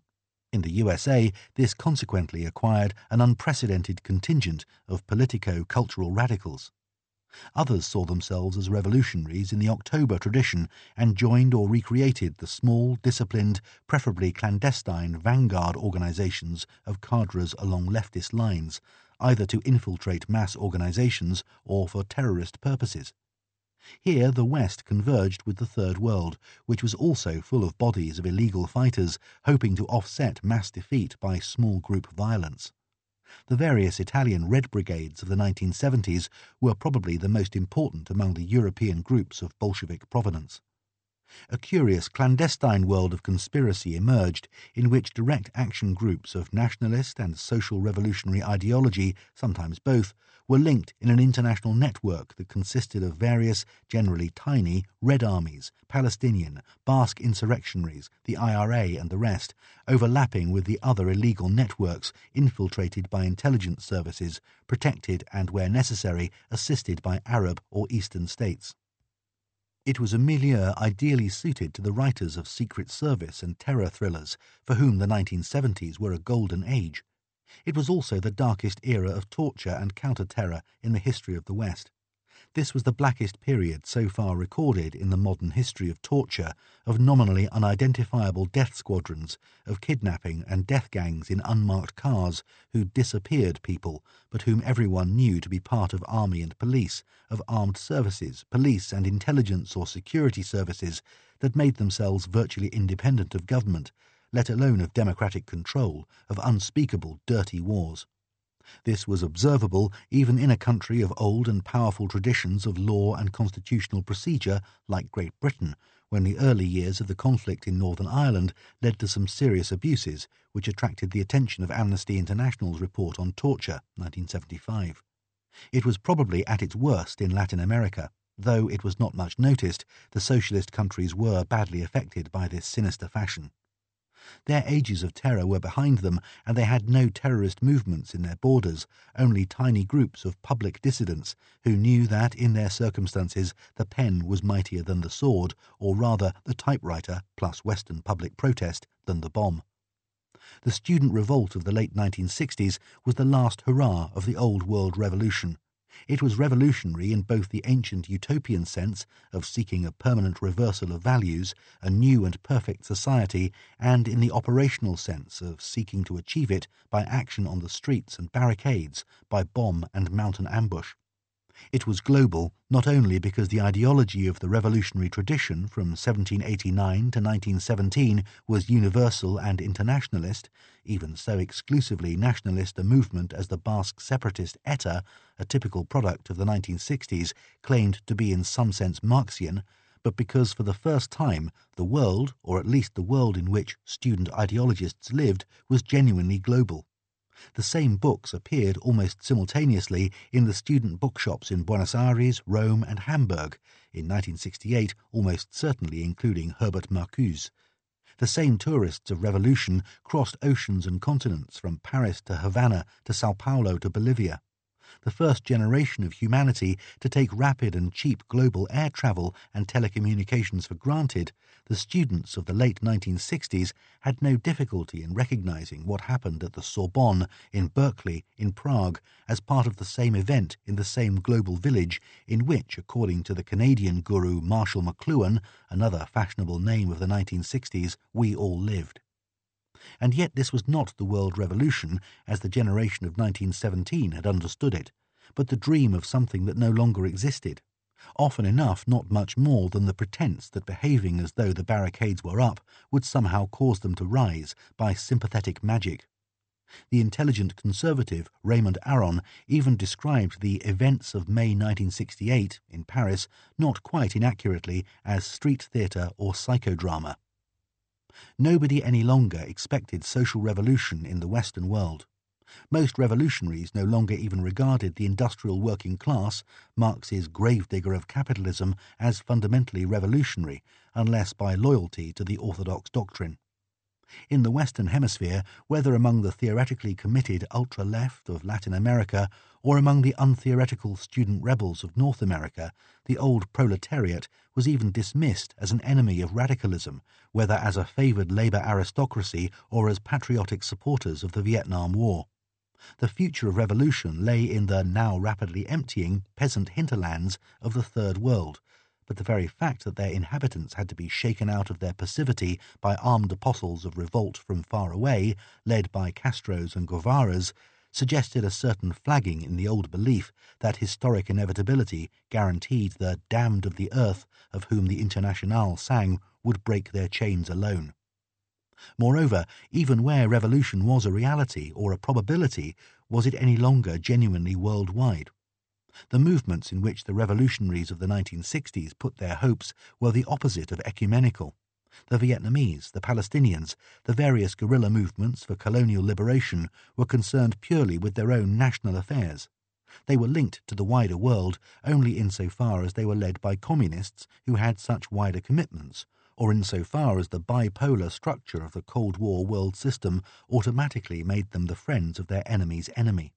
In the USA, this consequently acquired an unprecedented contingent of politico-cultural radicals. Others saw themselves as revolutionaries in the October tradition and joined or recreated the small, disciplined, preferably clandestine vanguard organizations of cadres along leftist lines, either to infiltrate mass organizations or for terrorist purposes. Here the West converged with the Third World, which was also full of bodies of illegal fighters hoping to offset mass defeat by small group violence. The various Italian Red Brigades of the 1970s were probably the most important among the European groups of Bolshevik provenance. A curious clandestine world of conspiracy emerged in which direct action groups of nationalist and social revolutionary ideology, sometimes both, were linked in an international network that consisted of various, generally tiny, Red Armies, Palestinian, Basque insurrectionaries, the IRA and the rest, overlapping with the other illegal networks infiltrated by intelligence services, protected and, where necessary, assisted by Arab or Eastern states. It was a milieu ideally suited to the writers of Secret Service and terror thrillers, for whom the 1970s were a golden age. It was also the darkest era of torture and counter-terror in the history of the West. This was the blackest period so far recorded in the modern history of torture, of nominally unidentifiable death squadrons, of kidnapping and death gangs in unmarked cars who disappeared people, but whom everyone knew to be part of army and police, of armed services, police and intelligence or security services that made themselves virtually independent of government, let alone of democratic control, of unspeakable dirty wars. This was observable even in a country of old and powerful traditions of law and constitutional procedure like Great Britain, when the early years of the conflict in Northern Ireland led to some serious abuses which attracted the attention of Amnesty International's report on torture, 1975. It was probably at its worst in Latin America. Though it was not much noticed, the socialist countries were badly affected by this sinister fashion. Their ages of terror were behind them, and they had no terrorist movements in their borders, only tiny groups of public dissidents who knew that, in their circumstances, the pen was mightier than the sword, or rather the typewriter, plus Western public protest, than the bomb. The student revolt of the late 1960s was the last hurrah of the Old World Revolution. It was revolutionary in both the ancient utopian sense of seeking a permanent reversal of values, a new and perfect society, and in the operational sense of seeking to achieve it by action on the streets and barricades, by bomb and mountain ambush. It was global not only because the ideology of the revolutionary tradition from 1789 to 1917 was universal and internationalist, even so exclusively nationalist a movement as the Basque separatist ETA, a typical product of the 1960s, claimed to be in some sense Marxian, but because for the first time the world, or at least the world in which student ideologists lived, was genuinely global. The same books appeared almost simultaneously in the student bookshops in Buenos Aires, Rome and Hamburg, in 1968 almost certainly including Herbert Marcuse. The same tourists of revolution crossed oceans and continents from Paris to Havana to Sao Paulo to Bolivia. The first generation of humanity to take rapid and cheap global air travel and telecommunications for granted, the students of the late 1960s had no difficulty in recognizing what happened at the Sorbonne, in Berkeley, in Prague, as part of the same event in the same global village in which, according to the Canadian guru Marshall McLuhan, another fashionable name of the 1960s, we all lived. And yet this was not the world revolution as the generation of 1917 had understood it, but the dream of something that no longer existed. Often enough not much more than the pretense that behaving as though the barricades were up would somehow cause them to rise by sympathetic magic. The intelligent conservative Raymond Aron even described the events of May 1968 in Paris not quite inaccurately as street theatre or psychodrama. Nobody any longer expected social revolution in the Western world. Most revolutionaries no longer even regarded the industrial working class, Marx's gravedigger of capitalism, as fundamentally revolutionary, unless by loyalty to the orthodox doctrine. In the Western Hemisphere, whether among the theoretically committed ultra-left of Latin America or among the untheoretical student rebels of North America, the old proletariat was even dismissed as an enemy of radicalism, whether as a favoured labour aristocracy or as patriotic supporters of the Vietnam War. The future of revolution lay in the now rapidly emptying peasant hinterlands of the Third World, but the very fact that their inhabitants had to be shaken out of their passivity by armed apostles of revolt from far away, led by Castros and Guevaras, suggested a certain flagging in the old belief that historic inevitability guaranteed the damned of the earth of whom the Internationale sang would break their chains alone. Moreover, even where revolution was a reality or a probability, was it any longer genuinely worldwide? The movements in which the revolutionaries of the 1960s put their hopes were the opposite of ecumenical. The Vietnamese, the Palestinians, the various guerrilla movements for colonial liberation were concerned purely with their own national affairs. They were linked to the wider world only insofar as they were led by communists who had such wider commitments, or insofar as the bipolar structure of the Cold War world system automatically made them the friends of their enemy's enemy.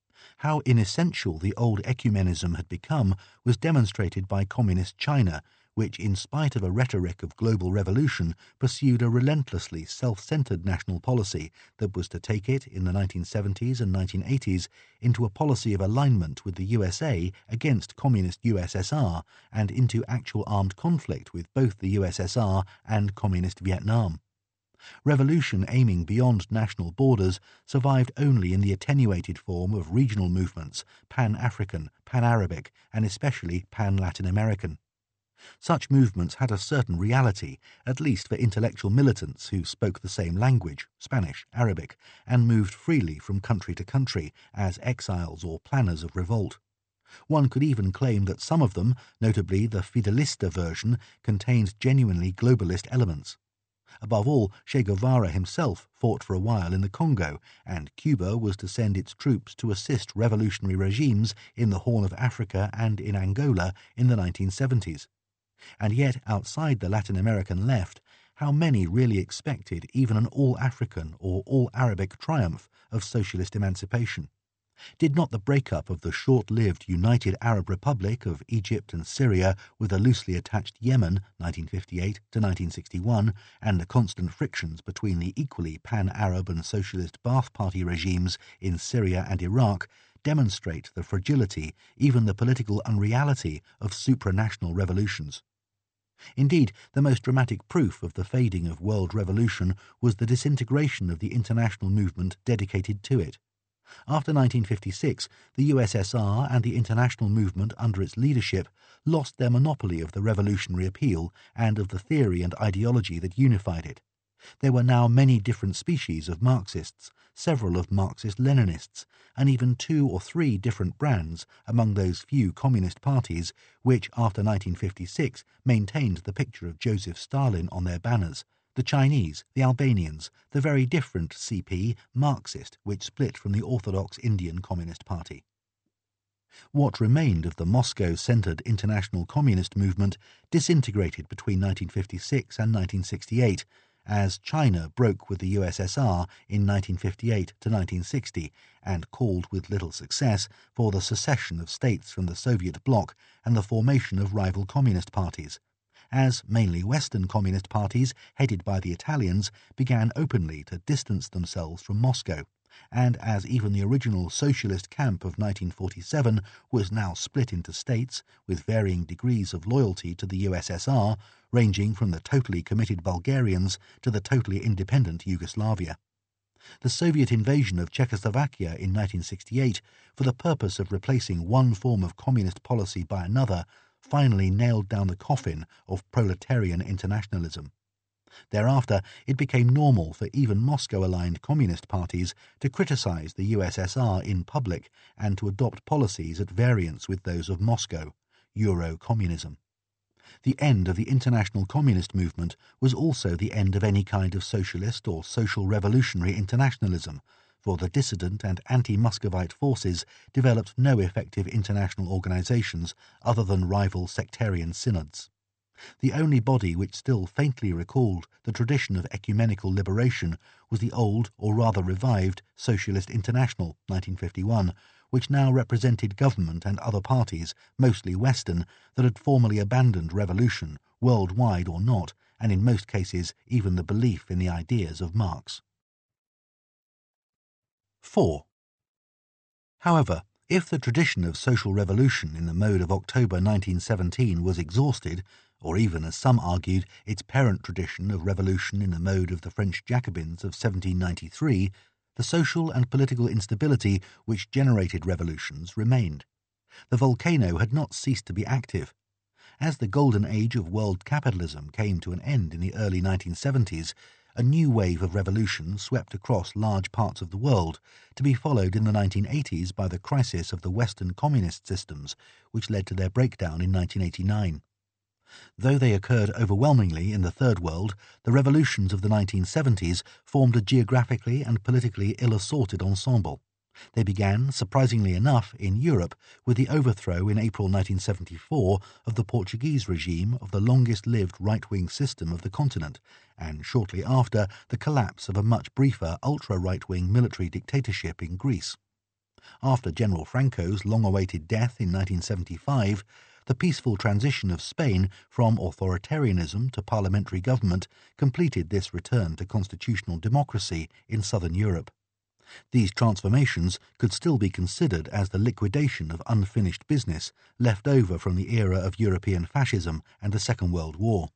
How inessential the old ecumenism had become was demonstrated by Communist China, which, in spite of a rhetoric of global revolution, pursued a relentlessly self-centered national policy that was to take it, in the 1970s and 1980s, into a policy of alignment with the USA against Communist USSR and into actual armed conflict with both the USSR and Communist Vietnam. Revolution aiming beyond national borders survived only in the attenuated form of regional movements, Pan-African, Pan-Arabic, and especially Pan-Latin American. Such movements had a certain reality, at least for intellectual militants who spoke the same language, Spanish, Arabic, and moved freely from country to country as exiles or planners of revolt. One could even claim that some of them, notably the Fidelista version, contained genuinely globalist elements. Above all, Che Guevara himself fought for a while in the Congo, and Cuba was to send its troops to assist revolutionary regimes in the Horn of Africa and in Angola in the 1970s. And yet, outside the Latin American left, how many really expected even an all-African or all-Arabic triumph of socialist emancipation? Did not the breakup of the short-lived United Arab Republic of Egypt and Syria with a loosely attached Yemen, 1958 to 1961, and the constant frictions between the equally pan-Arab and socialist Ba'ath Party regimes in Syria and Iraq demonstrate the fragility, even the political unreality, of supranational revolutions? Indeed, the most dramatic proof of the fading of world revolution was the disintegration of the international movement dedicated to it. After 1956, the USSR and the international movement under its leadership lost their monopoly of the revolutionary appeal and of the theory and ideology that unified it. There were now many different species of Marxists, several of Marxist-Leninists, and even 2 or 3 different brands among those few communist parties which, after 1956, maintained the picture of Joseph Stalin on their banners, the Chinese, the Albanians, the very different CP, Marxist, which split from the orthodox Indian Communist Party. What remained of the Moscow-centered international communist movement disintegrated between 1956 and 1968, as China broke with the USSR in 1958 to 1960 and called with little success for the secession of states from the Soviet bloc and the formation of rival communist parties, as mainly Western communist parties, headed by the Italians, began openly to distance themselves from Moscow, and as even the original socialist camp of 1947 was now split into states with varying degrees of loyalty to the USSR, ranging from the totally committed Bulgarians to the totally independent Yugoslavia. The Soviet invasion of Czechoslovakia in 1968, for the purpose of replacing one form of communist policy by another, finally nailed down the coffin of proletarian internationalism. Thereafter, it became normal for even Moscow-aligned communist parties to criticize the USSR in public and to adopt policies at variance with those of Moscow, Euro-communism. The end of the international communist movement was also the end of any kind of socialist or social revolutionary internationalism, for the dissident and anti-Muscovite forces developed no effective international organizations other than rival sectarian synods. The only body which still faintly recalled the tradition of ecumenical liberation was the old, or rather revived, Socialist International, 1951, which now represented government and other parties, mostly Western, that had formally abandoned revolution, worldwide or not, and in most cases even the belief in the ideas of Marx. 4. However, if the tradition of social revolution in the mode of October 1917 was exhausted, or even, as some argued, its parent tradition of revolution in the mode of the French Jacobins of 1793, the social and political instability which generated revolutions remained. The volcano had not ceased to be active. As the golden age of world capitalism came to an end in the early 1970s, a new wave of revolution swept across large parts of the world, to be followed in the 1980s by the crisis of the Western communist systems, which led to their breakdown in 1989. Though they occurred overwhelmingly in the Third World, the revolutions of the 1970s formed a geographically and politically ill-assorted ensemble. They began, surprisingly enough, in Europe with the overthrow in April 1974 of the Portuguese regime of the longest-lived right-wing system of the continent, and shortly after the collapse of a much briefer ultra-right-wing military dictatorship in Greece. After General Franco's long-awaited death in 1975, the peaceful transition of Spain from authoritarianism to parliamentary government completed this return to constitutional democracy in southern Europe. These transformations could still be considered as the liquidation of unfinished business left over from the era of European fascism and the Second World War.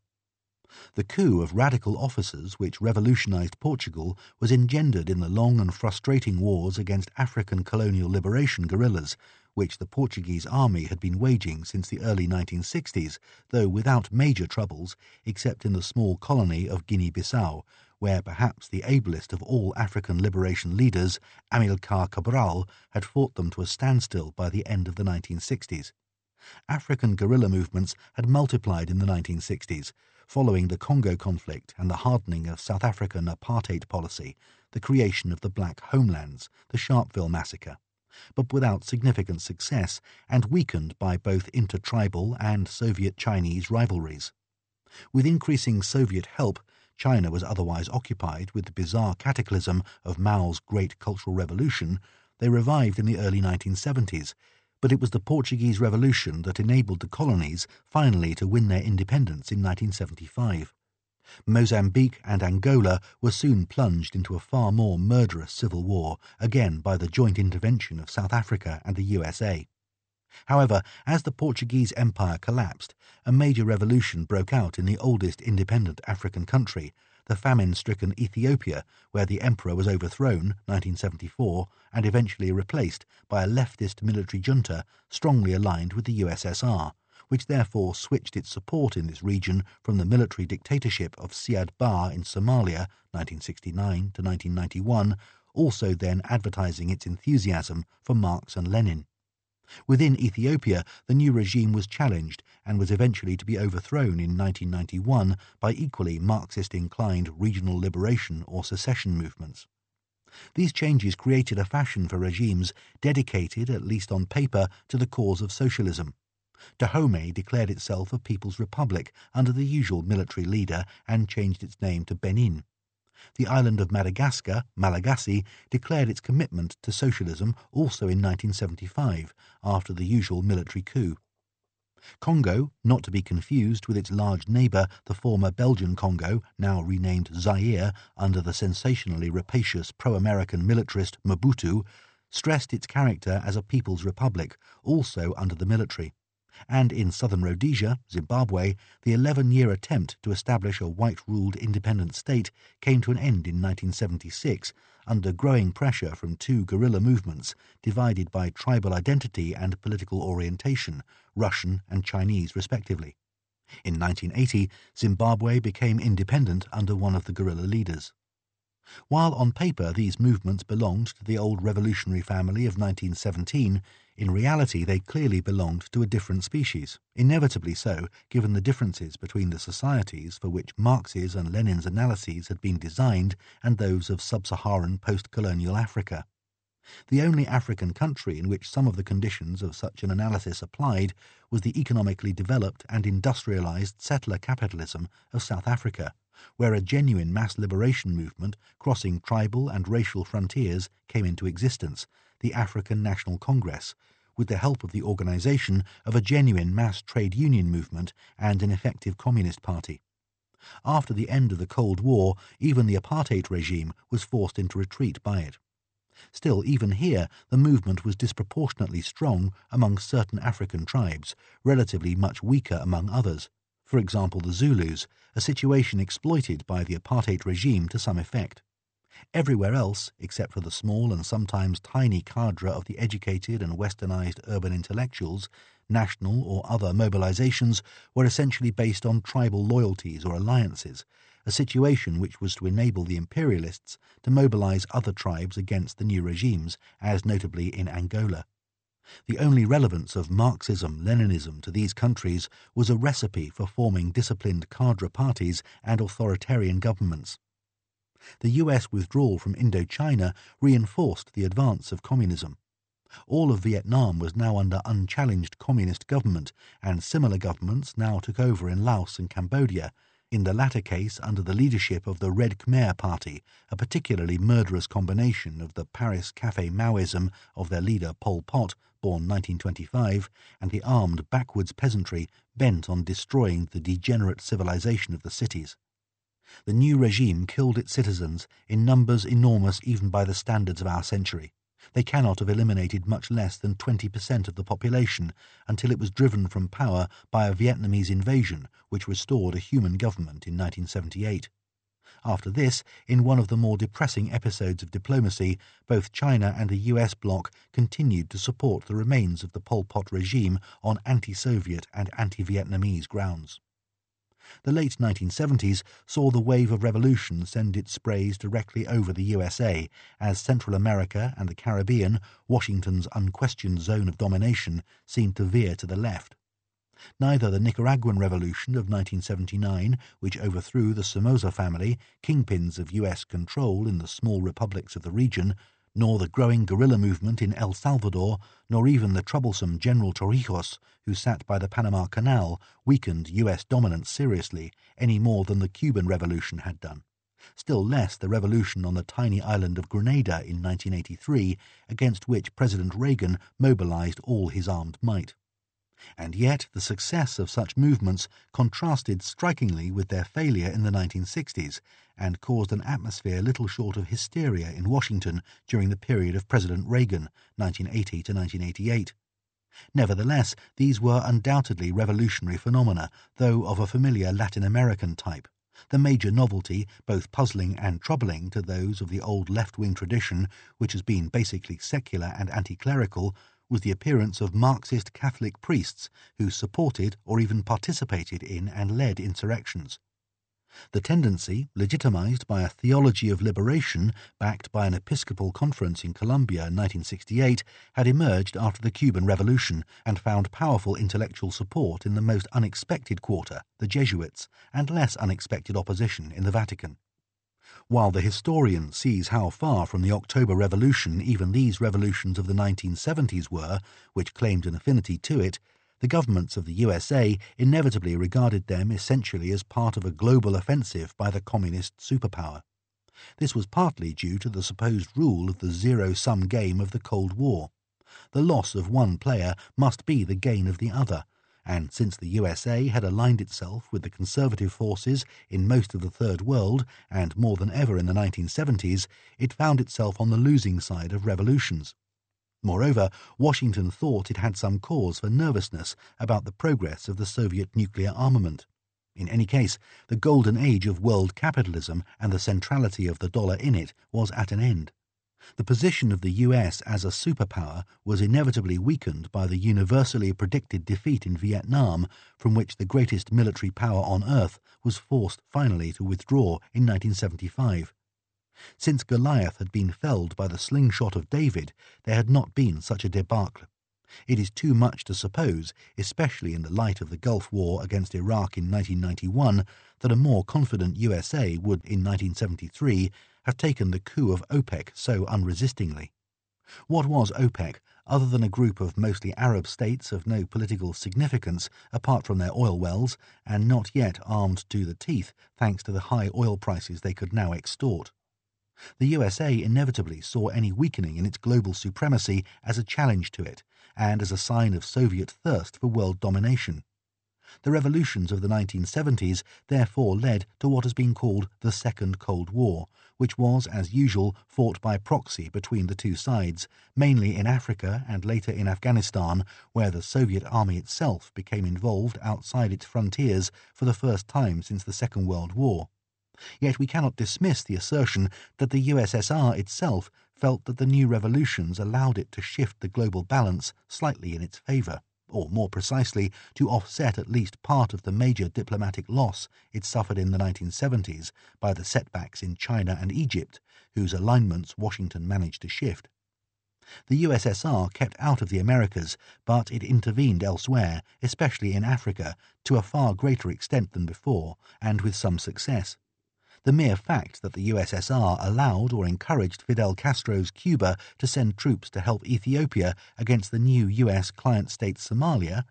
The coup of radical officers which revolutionized Portugal was engendered in the long and frustrating wars against African colonial liberation guerrillas, which the Portuguese army had been waging since the early 1960s, though without major troubles, except in the small colony of Guinea-Bissau, where perhaps the ablest of all African liberation leaders, Amilcar Cabral, had fought them to a standstill by the end of the 1960s. African guerrilla movements had multiplied in the 1960s, following the Congo conflict and the hardening of South African apartheid policy, the creation of the Black Homelands, the Sharpeville massacre, but without significant success and weakened by both intertribal and Soviet-Chinese rivalries. With increasing Soviet help, China was otherwise occupied with the bizarre cataclysm of Mao's Great Cultural Revolution. They revived in the early 1970s, but it was the Portuguese Revolution that enabled the colonies finally to win their independence in 1975. Mozambique and Angola were soon plunged into a far more murderous civil war, again by the joint intervention of South Africa and the USA. However, as the Portuguese Empire collapsed, a major revolution broke out in the oldest independent African country, the famine-stricken Ethiopia, where the emperor was overthrown, 1974, and eventually replaced by a leftist military junta strongly aligned with the USSR, which therefore switched its support in this region from the military dictatorship of Siad Barre in Somalia, 1969 to 1991, also then advertising its enthusiasm for Marx and Lenin. Within Ethiopia, the new regime was challenged and was eventually to be overthrown in 1991 by equally Marxist-inclined regional liberation or secession movements. These changes created a fashion for regimes dedicated, at least on paper, to the cause of socialism. Dahomey declared itself a People's Republic under the usual military leader and changed its name to Benin. The island of Madagascar, Malagasy, declared its commitment to socialism also in 1975, after the usual military coup. Congo, not to be confused with its large neighbour, the former Belgian Congo, now renamed Zaire under the sensationally rapacious pro-American militarist Mobutu, stressed its character as a People's Republic, also under the military. And in southern Rhodesia, Zimbabwe, the 11-year attempt to establish a white-ruled independent state came to an end in 1976 under growing pressure from two guerrilla movements divided by tribal identity and political orientation, Russian and Chinese respectively. In 1980, Zimbabwe became independent under one of the guerrilla leaders. While on paper these movements belonged to the old revolutionary family of 1917, in reality they clearly belonged to a different species, inevitably so given the differences between the societies for which Marx's and Lenin's analyses had been designed and those of sub-Saharan post-colonial Africa. The only African country in which some of the conditions of such an analysis applied was the economically developed and industrialized settler capitalism of South Africa, where a genuine mass liberation movement crossing tribal and racial frontiers came into existence, the African National Congress, with the help of the organization of a genuine mass trade union movement and an effective communist party. After the end of the Cold War, even the apartheid regime was forced into retreat by it. Still, even here, the movement was disproportionately strong among certain African tribes, relatively much weaker among others. For example, the Zulus, a situation exploited by the apartheid regime to some effect. Everywhere else, except for the small and sometimes tiny cadre of the educated and westernized urban intellectuals, national or other mobilizations were essentially based on tribal loyalties or alliances, a situation which was to enable the imperialists to mobilize other tribes against the new regimes, as notably in Angola. The only relevance of Marxism-Leninism to these countries was a recipe for forming disciplined cadre parties and authoritarian governments. The US withdrawal from Indochina reinforced the advance of communism. All of Vietnam was now under unchallenged communist government, and similar governments now took over in Laos and Cambodia, in the latter case under the leadership of the Red Khmer Party, a particularly murderous combination of the Paris Café Maoism of their leader Pol Pot, born 1925, and the armed backwoods peasantry bent on destroying the degenerate civilization of the cities. The new regime killed its citizens in numbers enormous even by the standards of our century. They cannot have eliminated much less than 20% of the population until it was driven from power by a Vietnamese invasion which restored a human government in 1978. After this, in one of the more depressing episodes of diplomacy, both China and the US bloc continued to support the remains of the Pol Pot regime on anti-Soviet and anti-Vietnamese grounds. The late 1970s saw the wave of revolution send its sprays directly over the USA, as Central America and the Caribbean, Washington's unquestioned zone of domination, seemed to veer to the left. Neither the Nicaraguan Revolution of 1979, which overthrew the Somoza family, kingpins of US control in the small republics of the region, nor the growing guerrilla movement in El Salvador, nor even the troublesome General Torrijos, who sat by the Panama Canal, weakened US dominance seriously, any more than the Cuban Revolution had done. Still less the revolution on the tiny island of Grenada in 1983, against which President Reagan mobilized all his armed might. And yet the success of such movements contrasted strikingly with their failure in the 1960s and caused an atmosphere little short of hysteria in Washington during the period of President Reagan, 1980 to 1988. Nevertheless, these were undoubtedly revolutionary phenomena, though of a familiar Latin American type. The major novelty, both puzzling and troubling to those of the old left-wing tradition, which has been basically secular and anti-clerical, was the appearance of Marxist Catholic priests who supported or even participated in and led insurrections. The tendency, legitimized by a theology of liberation backed by an Episcopal conference in Colombia in 1968, had emerged after the Cuban Revolution and found powerful intellectual support in the most unexpected quarter, the Jesuits, and less unexpected opposition in the Vatican. While the historian sees how far from the October Revolution even these revolutions of the 1970s were, which claimed an affinity to it, the governments of the USA inevitably regarded them essentially as part of a global offensive by the communist superpower. This was partly due to the supposed rule of the zero-sum game of the Cold War. The loss of one player must be the gain of the other, and since the USA had aligned itself with the conservative forces in most of the Third World, and more than ever in the 1970s, it found itself on the losing side of revolutions. Moreover, Washington thought it had some cause for nervousness about the progress of the Soviet nuclear armament. In any case, the golden age of world capitalism and the centrality of the dollar in it was at an end. The position of the US as a superpower was inevitably weakened by the universally predicted defeat in Vietnam, from which the greatest military power on earth was forced finally to withdraw in 1975. Since Goliath had been felled by the slingshot of David, there had not been such a debacle. It is too much to suppose, especially in the light of the Gulf War against Iraq in 1991, that a more confident USA would, in 1973, have taken the coup of OPEC so unresistingly. What was OPEC other than a group of mostly Arab states of no political significance apart from their oil wells, and not yet armed to the teeth thanks to the high oil prices they could now extort? The USA inevitably saw any weakening in its global supremacy as a challenge to it, and as a sign of Soviet thirst for world domination. The revolutions of the 1970s therefore led to what has been called the Second Cold War, which was, as usual, fought by proxy between the two sides, mainly in Africa and later in Afghanistan, where the Soviet army itself became involved outside its frontiers for the first time since the Second World War. Yet we cannot dismiss the assertion that the USSR itself felt that the new revolutions allowed it to shift the global balance slightly in its favour, or more precisely, to offset at least part of the major diplomatic loss it suffered in the 1970s by the setbacks in China and Egypt, whose alignments Washington managed to shift. The USSR kept out of the Americas, but it intervened elsewhere, especially in Africa, to a far greater extent than before, and with some success. The mere fact that the USSR allowed or encouraged Fidel Castro's Cuba to send troops to help Ethiopia against the new US client state Somalia,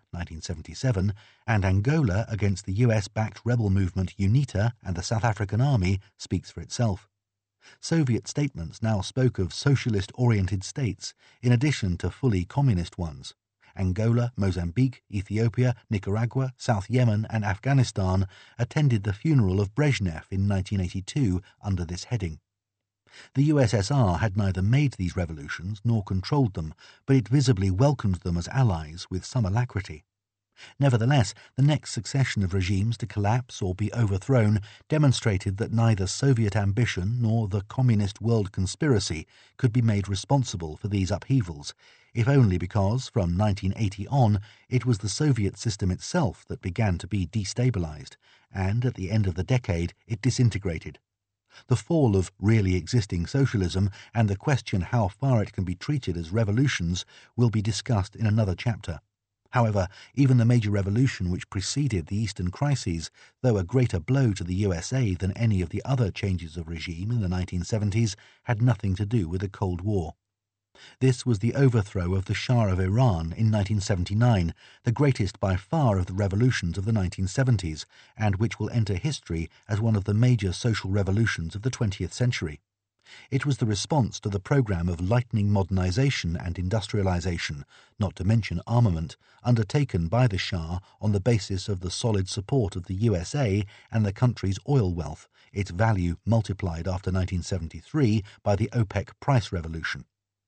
1977, and Angola against the US-backed rebel movement UNITA and the South African Army speaks for itself. Soviet statements now spoke of socialist-oriented states, in addition to fully communist ones. Angola, Mozambique, Ethiopia, Nicaragua, South Yemen and Afghanistan attended the funeral of Brezhnev in 1982 under this heading. The USSR had neither made these revolutions nor controlled them, but it visibly welcomed them as allies with some alacrity. Nevertheless, the next succession of regimes to collapse or be overthrown demonstrated that neither Soviet ambition nor the communist world conspiracy could be made responsible for these upheavals, if only because, from 1980 on, it was the Soviet system itself that began to be destabilized, and at the end of the decade it disintegrated. The fall of really existing socialism and the question how far it can be treated as revolutions will be discussed in another chapter. However, even the major revolution which preceded the Eastern crises, though a greater blow to the USA than any of the other changes of regime in the 1970s, had nothing to do with the Cold War. This was the overthrow of the Shah of Iran in 1979, the greatest by far of the revolutions of the 1970s, and which will enter history as one of the major social revolutions of the 20th century. It was the response to the program of lightning modernization and industrialization, not to mention armament, undertaken by the Shah on the basis of the solid support of the USA and the country's oil wealth, its value multiplied after 1973 by the OPEC price revolution.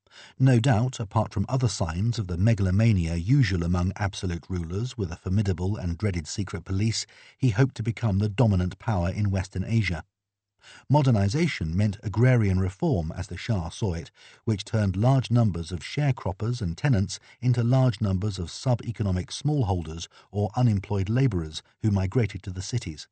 No doubt, apart from other signs of the megalomania usual among absolute rulers with a formidable and dreaded secret police, he hoped to become the dominant power in Western Asia. Modernization meant agrarian reform, as the Shah saw it, which turned large numbers of sharecroppers and tenants into large numbers of sub-economic smallholders or unemployed labourers who migrated to the cities.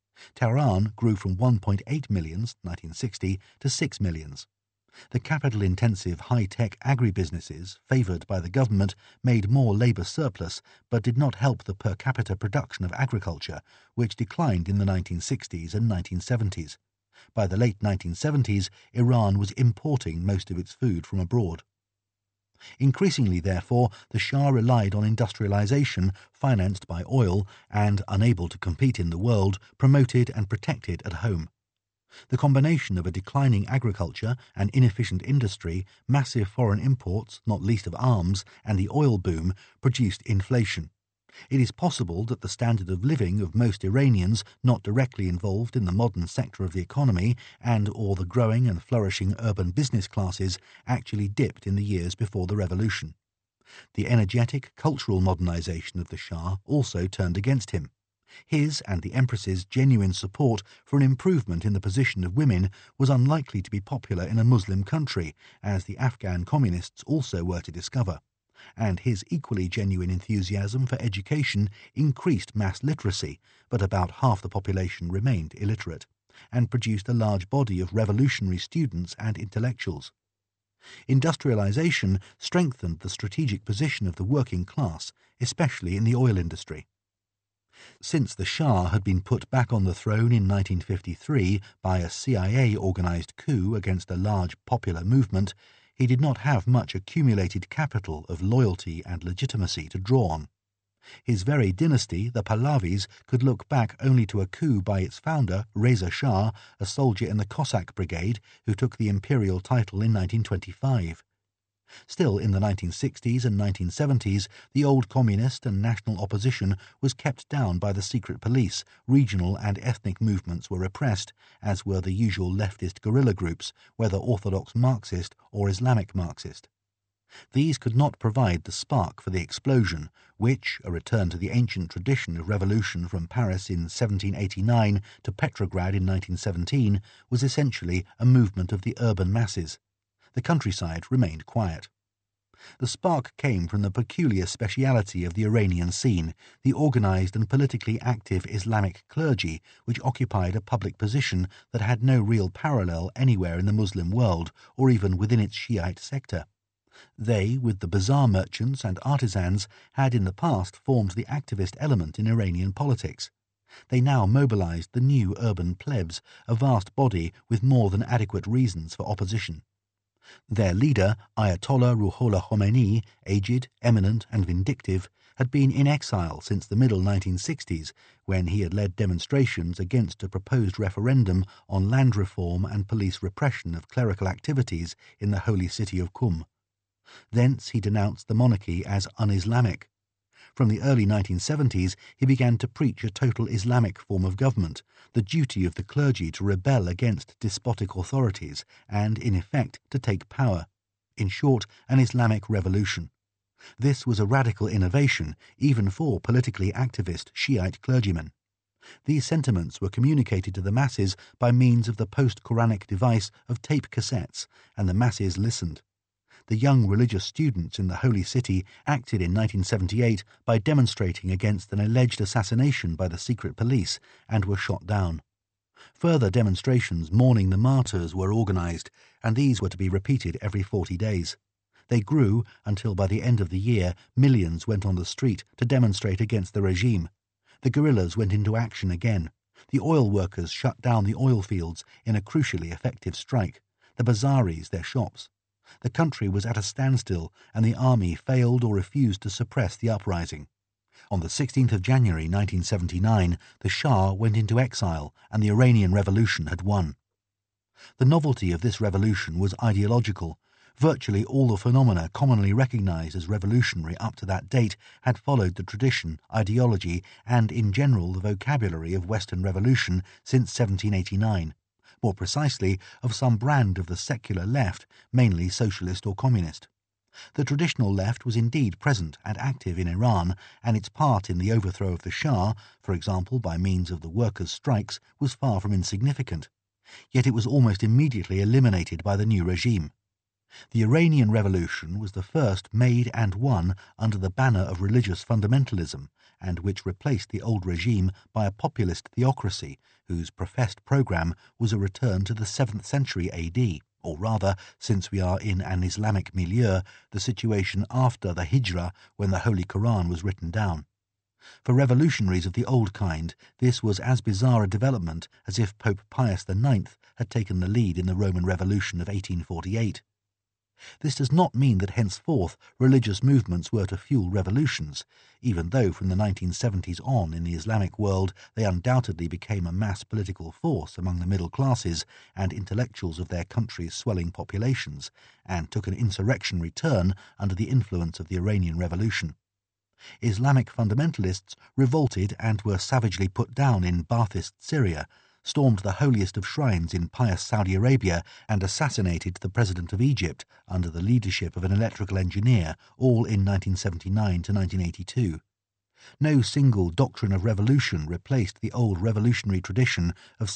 Tehran grew from 1.8 millions, 1960, to 6 millions. The capital-intensive high-tech agribusinesses, favoured by the government, made more labour surplus, but did not help the per capita production of agriculture, which declined in the 1960s and 1970s. By the late 1970s, Iran was importing most of its food from abroad. Increasingly, therefore, the Shah relied on industrialization, financed by oil, and, unable to compete in the world, promoted and protected at home. The combination of a declining agriculture, an inefficient industry, massive foreign imports, not least of arms, and the oil boom produced inflation. It is possible that the standard of living of most Iranians not directly involved in the modern sector of the economy and or the growing and flourishing urban business classes actually dipped in the years before the revolution. The energetic cultural modernization of the Shah also turned against him. His and the Empress's genuine support for an improvement in the position of women was unlikely to be popular in a Muslim country, as the Afghan communists also were to discover, and his equally genuine enthusiasm for education increased mass literacy, but about half the population remained illiterate, and produced a large body of revolutionary students and intellectuals. Industrialization strengthened the strategic position of the working class, especially in the oil industry. Since the Shah had been put back on the throne in 1953 by a CIA-organized coup against a large popular movement, he did not have much accumulated capital of loyalty and legitimacy to draw on. His very dynasty, the Pahlavis, could look back only to a coup by its founder, Reza Shah, a soldier in the Cossack Brigade who took the imperial title in 1925. Still, in the 1960s and 1970s, the old communist and national opposition was kept down by the secret police, regional and ethnic movements were repressed, as were the usual leftist guerrilla groups, whether orthodox Marxist or Islamic Marxist. These could not provide the spark for the explosion, which, a return to the ancient tradition of revolution from Paris in 1789 to Petrograd in 1917, was essentially a movement of the urban masses. The countryside remained quiet. The spark came from the peculiar speciality of the Iranian scene, the organized and politically active Islamic clergy, which occupied a public position that had no real parallel anywhere in the Muslim world or even within its Shiite sector. They, with the bazaar merchants and artisans, had in the past formed the activist element in Iranian politics. They now mobilized the new urban plebs, a vast body with more than adequate reasons for opposition. Their leader, Ayatollah Ruhollah Khomeini, aged, eminent and vindictive, had been in exile since the middle 1960s, when he had led demonstrations against a proposed referendum on land reform and police repression of clerical activities in the holy city of Qum. Thence he denounced the monarchy as un-Islamic. From the early 1970s he began to preach a total Islamic form of government, the duty of the clergy to rebel against despotic authorities and, in effect, to take power. In short, an Islamic revolution. This was a radical innovation, even for politically activist Shiite clergymen. These sentiments were communicated to the masses by means of the post-Quranic device of tape cassettes, and the masses listened. The young religious students in the Holy City acted in 1978 by demonstrating against an alleged assassination by the secret police and were shot down. Further demonstrations mourning the martyrs were organized, and these were to be repeated every 40 days. They grew until by the end of the year millions went on the street to demonstrate against the regime. The guerrillas went into action again. The oil workers shut down the oil fields in a crucially effective strike, the bazaris their shops. The country was at a standstill, and the army failed or refused to suppress the uprising. On the 16th of January 1979, the Shah went into exile, and the Iranian Revolution had won. The novelty of this revolution was ideological. Virtually all the phenomena commonly recognized as revolutionary up to that date had followed the tradition, ideology, and, in general, the vocabulary of Western revolution since 1789. More precisely, of some brand of the secular left, mainly socialist or communist. The traditional left was indeed present and active in Iran, and its part in the overthrow of the Shah, for example by means of the workers' strikes, was far from insignificant. Yet it was almost immediately eliminated by the new regime. The Iranian Revolution was the first made and won under the banner of religious fundamentalism, and which replaced the old regime by a populist theocracy whose professed program was a return to the 7th century AD, or rather, since we are in an Islamic milieu, the situation after the Hijra when the Holy Quran was written down. For revolutionaries of the old kind, this was as bizarre a development as if Pope Pius IX had taken the lead in the Roman Revolution of 1848. This does not mean that henceforth religious movements were to fuel revolutions, even though from the 1970s on in the Islamic world they undoubtedly became a mass political force among the middle classes and intellectuals of their country's swelling populations, and took an insurrectionary turn under the influence of the Iranian Revolution. Islamic fundamentalists revolted and were savagely put down in Baathist Syria, stormed the holiest of shrines in pious Saudi Arabia, and assassinated the President of Egypt under the leadership of an electrical engineer, all in 1979 to 1982. No single doctrine of revolution replaced the old revolutionary tradition of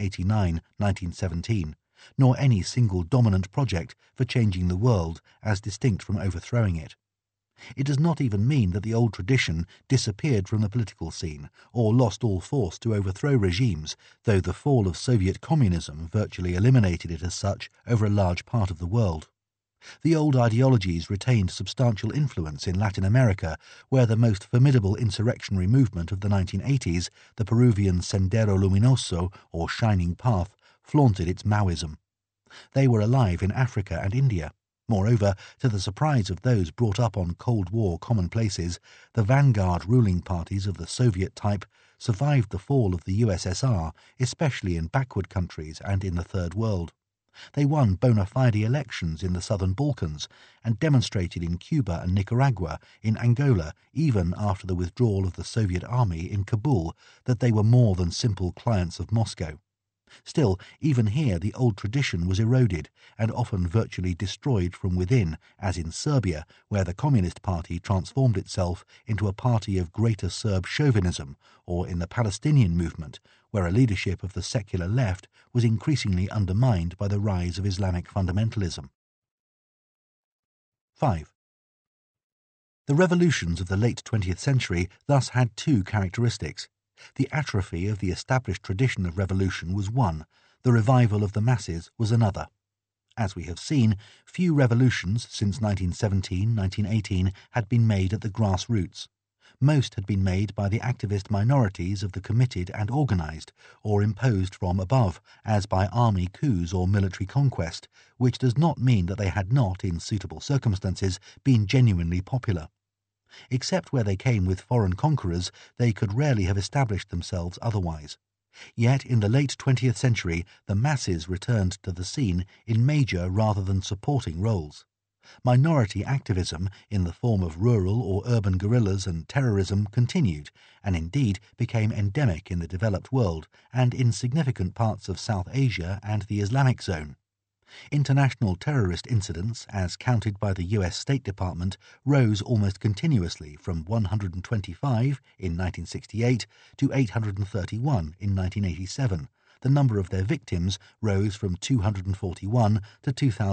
1789-1917, nor any single dominant project for changing the world as distinct from overthrowing it. It does not even mean that the old tradition disappeared from the political scene or lost all force to overthrow regimes, though the fall of Soviet communism virtually eliminated it as such over a large part of the world. The old ideologies retained substantial influence in Latin America, where the most formidable insurrectionary movement of the 1980s, the Peruvian Sendero Luminoso, or Shining Path, flaunted its Maoism. They were alive in Africa and India. Moreover, to the surprise of those brought up on Cold War commonplaces, the vanguard ruling parties of the Soviet type survived the fall of the USSR, especially in backward countries and in the Third World. They won bona fide elections in the Southern Balkans and demonstrated in Cuba and Nicaragua, in Angola, even after the withdrawal of the Soviet army in Kabul, that they were more than simple clients of Moscow. Still, even here the old tradition was eroded and often virtually destroyed from within, as in Serbia, where the Communist Party transformed itself into a party of greater Serb chauvinism, or in the Palestinian movement, where a leadership of the secular left was increasingly undermined by the rise of Islamic fundamentalism. 5. The revolutions of the late 20th century thus had two characteristics. The atrophy of the established tradition of revolution was one, the revival of the masses was another. As we have seen, few revolutions since 1917-1918 had been made at the grassroots. Most had been made by the activist minorities of the committed and organised, or imposed from above, as by army coups or military conquest, which does not mean that they had not, in suitable circumstances, been genuinely popular. Except where they came with foreign conquerors, they could rarely have established themselves otherwise. Yet in the late 20th century the masses returned to the scene in major rather than supporting roles. Minority activism in the form of rural or urban guerrillas and terrorism continued, and indeed became endemic in the developed world and in significant parts of South Asia and the Islamic zone. International terrorist incidents, as counted by the US State Department, rose almost continuously from 125 in 1968 to 831 in 1987. The number of their victims rose from 241 to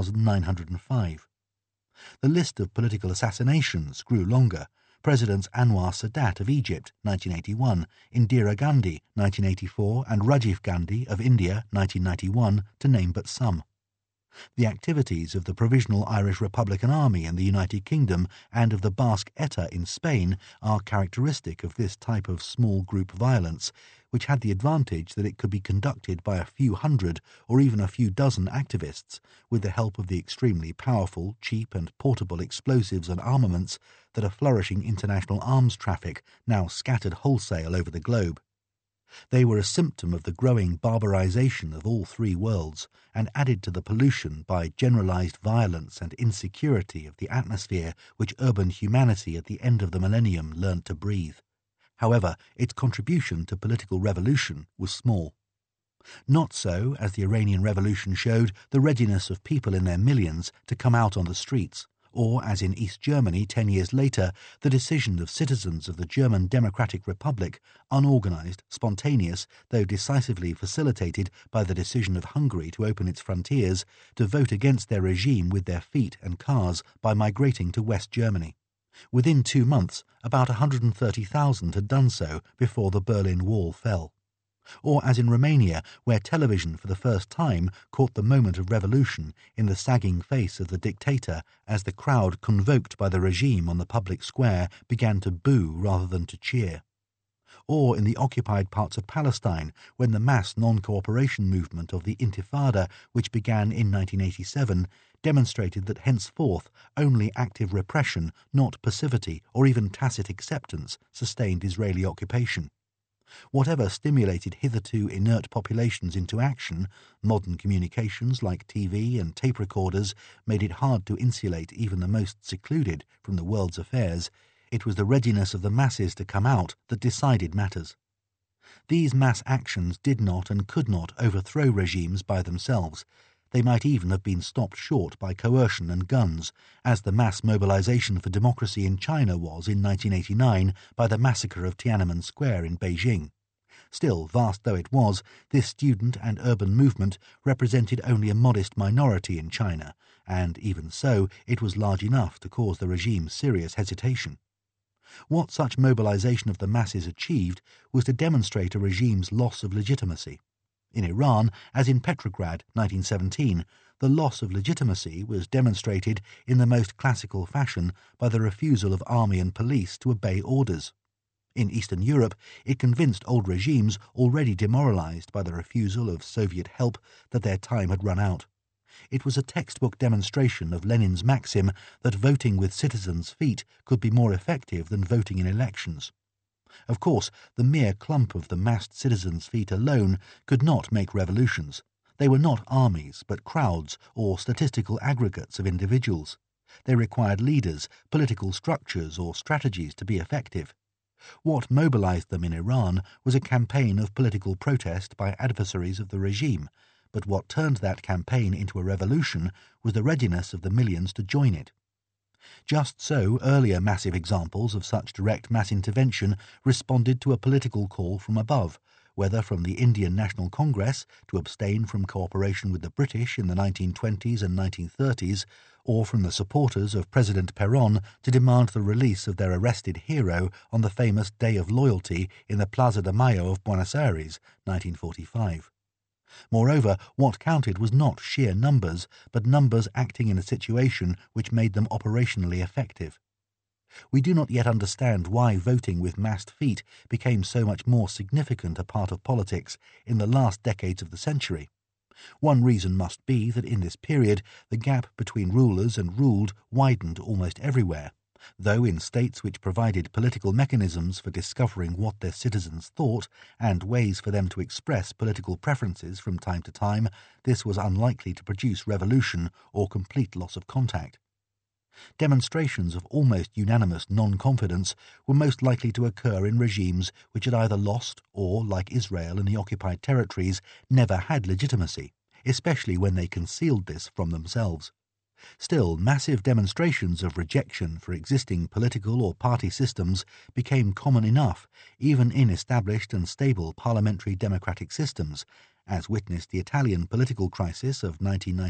2,905. The list of political assassinations grew longer. Presidents Anwar Sadat of Egypt, 1981, Indira Gandhi, 1984, and Rajiv Gandhi of India, 1991, to name but some. The activities of the Provisional Irish Republican Army in the United Kingdom and of the Basque ETA in Spain are characteristic of this type of small group violence, which had the advantage that it could be conducted by a few hundred or even a few dozen activists, with the help of the extremely powerful, cheap and portable explosives and armaments that a flourishing international arms traffic now scattered wholesale over the globe. They were a symptom of the growing barbarization of all three worlds, and added to the pollution by generalized violence and insecurity of the atmosphere which urban humanity at the end of the millennium learnt to breathe. However, its contribution to political revolution was small. Not so, as the Iranian Revolution showed, the readiness of people in their millions to come out on the streets, or, as in East Germany 10 years later, the decision of citizens of the German Democratic Republic, unorganized, spontaneous, though decisively facilitated by the decision of Hungary to open its frontiers, to vote against their regime with their feet and cars by migrating to West Germany. Within 2 months, about 130,000 had done so before the Berlin Wall fell. Or as in Romania, where television for the first time caught the moment of revolution in the sagging face of the dictator as the crowd convoked by the regime on the public square began to boo rather than to cheer. Or in the occupied parts of Palestine, when the mass non-cooperation movement of the Intifada, which began in 1987, demonstrated that henceforth only active repression, not passivity or even tacit acceptance, sustained Israeli occupation. Whatever stimulated hitherto inert populations into action, modern communications like TV and tape recorders made it hard to insulate even the most secluded from the world's affairs. It was the readiness of the masses to come out that decided matters. These mass actions did not and could not overthrow regimes by themselves. They might even have been stopped short by coercion and guns, as the mass mobilization for democracy in China was in 1989 by the massacre of Tiananmen Square in Beijing. Still, vast though it was, this student and urban movement represented only a modest minority in China, and even so it was large enough to cause the regime serious hesitation. What such mobilization of the masses achieved was to demonstrate a regime's loss of legitimacy. In Iran, as in Petrograd, 1917, the loss of legitimacy was demonstrated in the most classical fashion by the refusal of army and police to obey orders. In Eastern Europe, it convinced old regimes already demoralized by the refusal of Soviet help that their time had run out. It was a textbook demonstration of Lenin's maxim that voting with citizens' feet could be more effective than voting in elections. Of course, the mere clump of the massed citizens' feet alone could not make revolutions. They were not armies, but crowds or statistical aggregates of individuals. They required leaders, political structures, or strategies to be effective. What mobilized them in Iran was a campaign of political protest by adversaries of the regime, but what turned that campaign into a revolution was the readiness of the millions to join it. Just so, earlier massive examples of such direct mass intervention responded to a political call from above, whether from the Indian National Congress to abstain from cooperation with the British in the 1920s and 1930s, or from the supporters of President Perón to demand the release of their arrested hero on the famous Day of Loyalty in the Plaza de Mayo of Buenos Aires, 1945. Moreover, what counted was not sheer numbers, but numbers acting in a situation which made them operationally effective. We do not yet understand why voting with massed feet became so much more significant a part of politics in the last decades of the century. One reason must be that in this period the gap between rulers and ruled widened almost everywhere, though in states which provided political mechanisms for discovering what their citizens thought and ways for them to express political preferences from time to time, this was unlikely to produce revolution or complete loss of contact. Demonstrations of almost unanimous non-confidence were most likely to occur in regimes which had either lost or, like Israel in the occupied territories, never had legitimacy, especially when they concealed this from themselves. Still, massive demonstrations of rejection for existing political or party systems became common enough, even in established and stable parliamentary democratic systems, as witnessed the Italian political crisis of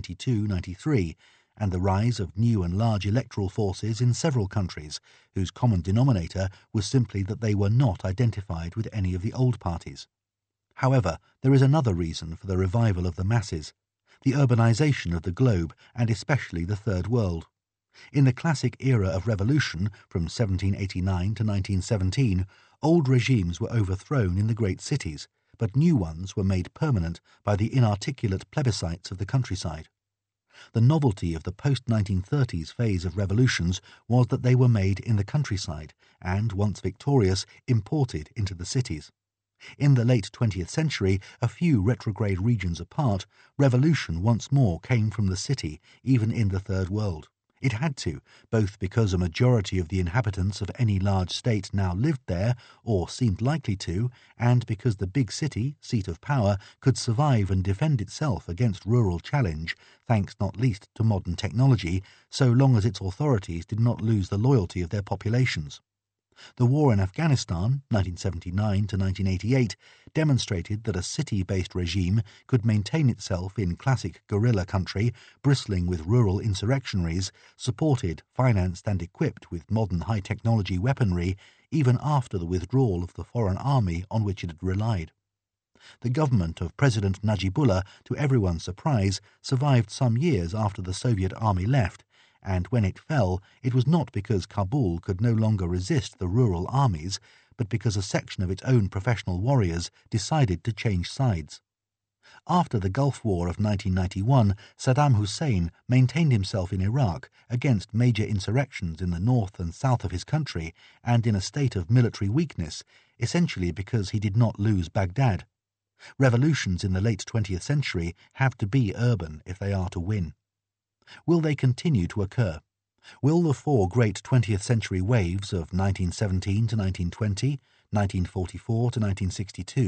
1992-93, and the rise of new and large electoral forces in several countries, whose common denominator was simply that they were not identified with any of the old parties. However, there is another reason for the revival of the masses: the urbanization of the globe, and especially the Third World. In the classic era of revolution, from 1789 to 1917, old regimes were overthrown in the great cities, but new ones were made permanent by the inarticulate plebiscites of the countryside. The novelty of the post-1930s phase of revolutions was that they were made in the countryside and, once victorious, imported into the cities. In the late 20th century, a few retrograde regions apart, revolution once more came from the city, even in the Third World. It had to, both because a majority of the inhabitants of any large state now lived there, or seemed likely to, and because the big city, seat of power, could survive and defend itself against rural challenge, thanks not least to modern technology, so long as its authorities did not lose the loyalty of their populations. The war in Afghanistan, 1979 to 1988, demonstrated that a city-based regime could maintain itself in classic guerrilla country, bristling with rural insurrectionaries, supported, financed and equipped with modern high-technology weaponry, even after the withdrawal of the foreign army on which it had relied. The government of President Najibullah, to everyone's surprise, survived some years after the Soviet army left, and when it fell, it was not because Kabul could no longer resist the rural armies, but because a section of its own professional warriors decided to change sides. After the Gulf War of 1991, Saddam Hussein maintained himself in Iraq against major insurrections in the north and south of his country and in a state of military weakness, essentially because he did not lose Baghdad. Revolutions in the late 20th century have to be urban if they are to win. Will they continue to occur? Will the four great 20th century waves of 1917 to 1920, 1944 to 1962,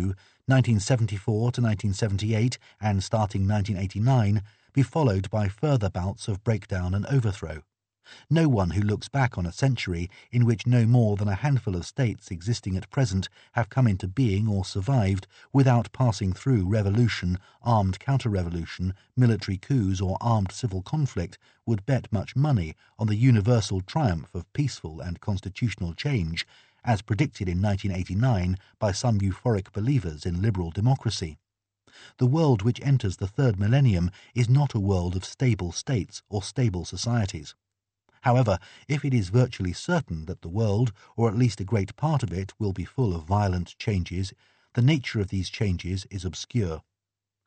1974 to 1978, and starting 1989, be followed by further bouts of breakdown and overthrow? No one who looks back on a century in which no more than a handful of states existing at present have come into being or survived without passing through revolution, armed counter-revolution, military coups or armed civil conflict would bet much money on the universal triumph of peaceful and constitutional change, as predicted in 1989 by some euphoric believers in liberal democracy. The world which enters the third millennium is not a world of stable states or stable societies. However, if it is virtually certain that the world, or at least a great part of it, will be full of violent changes, the nature of these changes is obscure.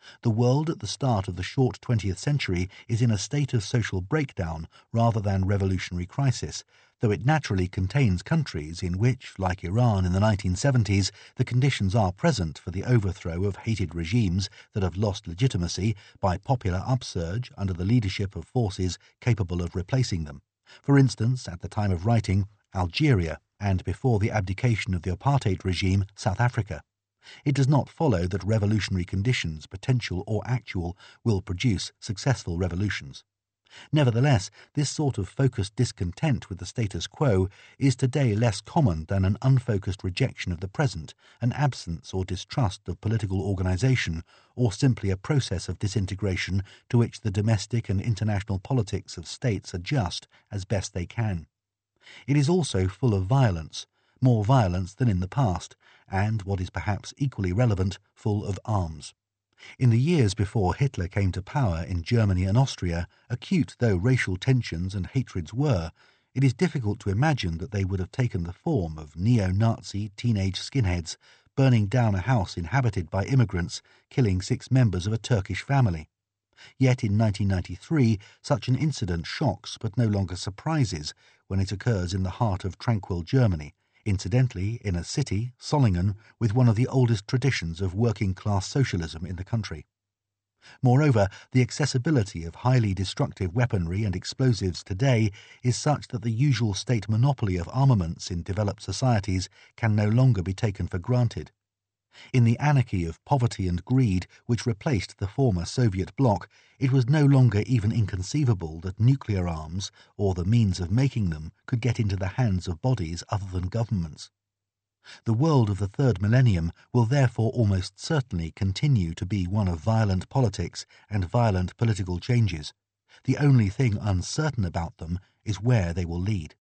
The world at the start of the short 20th century is in a state of social breakdown rather than revolutionary crisis, though it naturally contains countries in which, like Iran in the 1970s, the conditions are present for the overthrow of hated regimes that have lost legitimacy by popular upsurge under the leadership of forces capable of replacing them. For instance, at the time of writing, Algeria, and before the abdication of the apartheid regime, South Africa. It does not follow that revolutionary conditions, potential or actual, will produce successful revolutions. Nevertheless, this sort of focused discontent with the status quo is today less common than an unfocused rejection of the present, an absence or distrust of political organisation, or simply a process of disintegration to which the domestic and international politics of states adjust as best they can. It is also full of violence, more violence than in the past, and, what is perhaps equally relevant, full of arms. In the years before Hitler came to power in Germany and Austria, acute though racial tensions and hatreds were, it is difficult to imagine that they would have taken the form of neo-Nazi teenage skinheads burning down a house inhabited by immigrants, killing 6 members of a Turkish family. Yet in 1993 such an incident shocks but no longer surprises when it occurs in the heart of tranquil Germany, incidentally in a city, Solingen, with one of the oldest traditions of working-class socialism in the country. Moreover, the accessibility of highly destructive weaponry and explosives today is such that the usual state monopoly of armaments in developed societies can no longer be taken for granted. In the anarchy of poverty and greed which replaced the former Soviet bloc, it was no longer even inconceivable that nuclear arms, or the means of making them, could get into the hands of bodies other than governments. The world of the third millennium will therefore almost certainly continue to be one of violent politics and violent political changes. The only thing uncertain about them is where they will lead.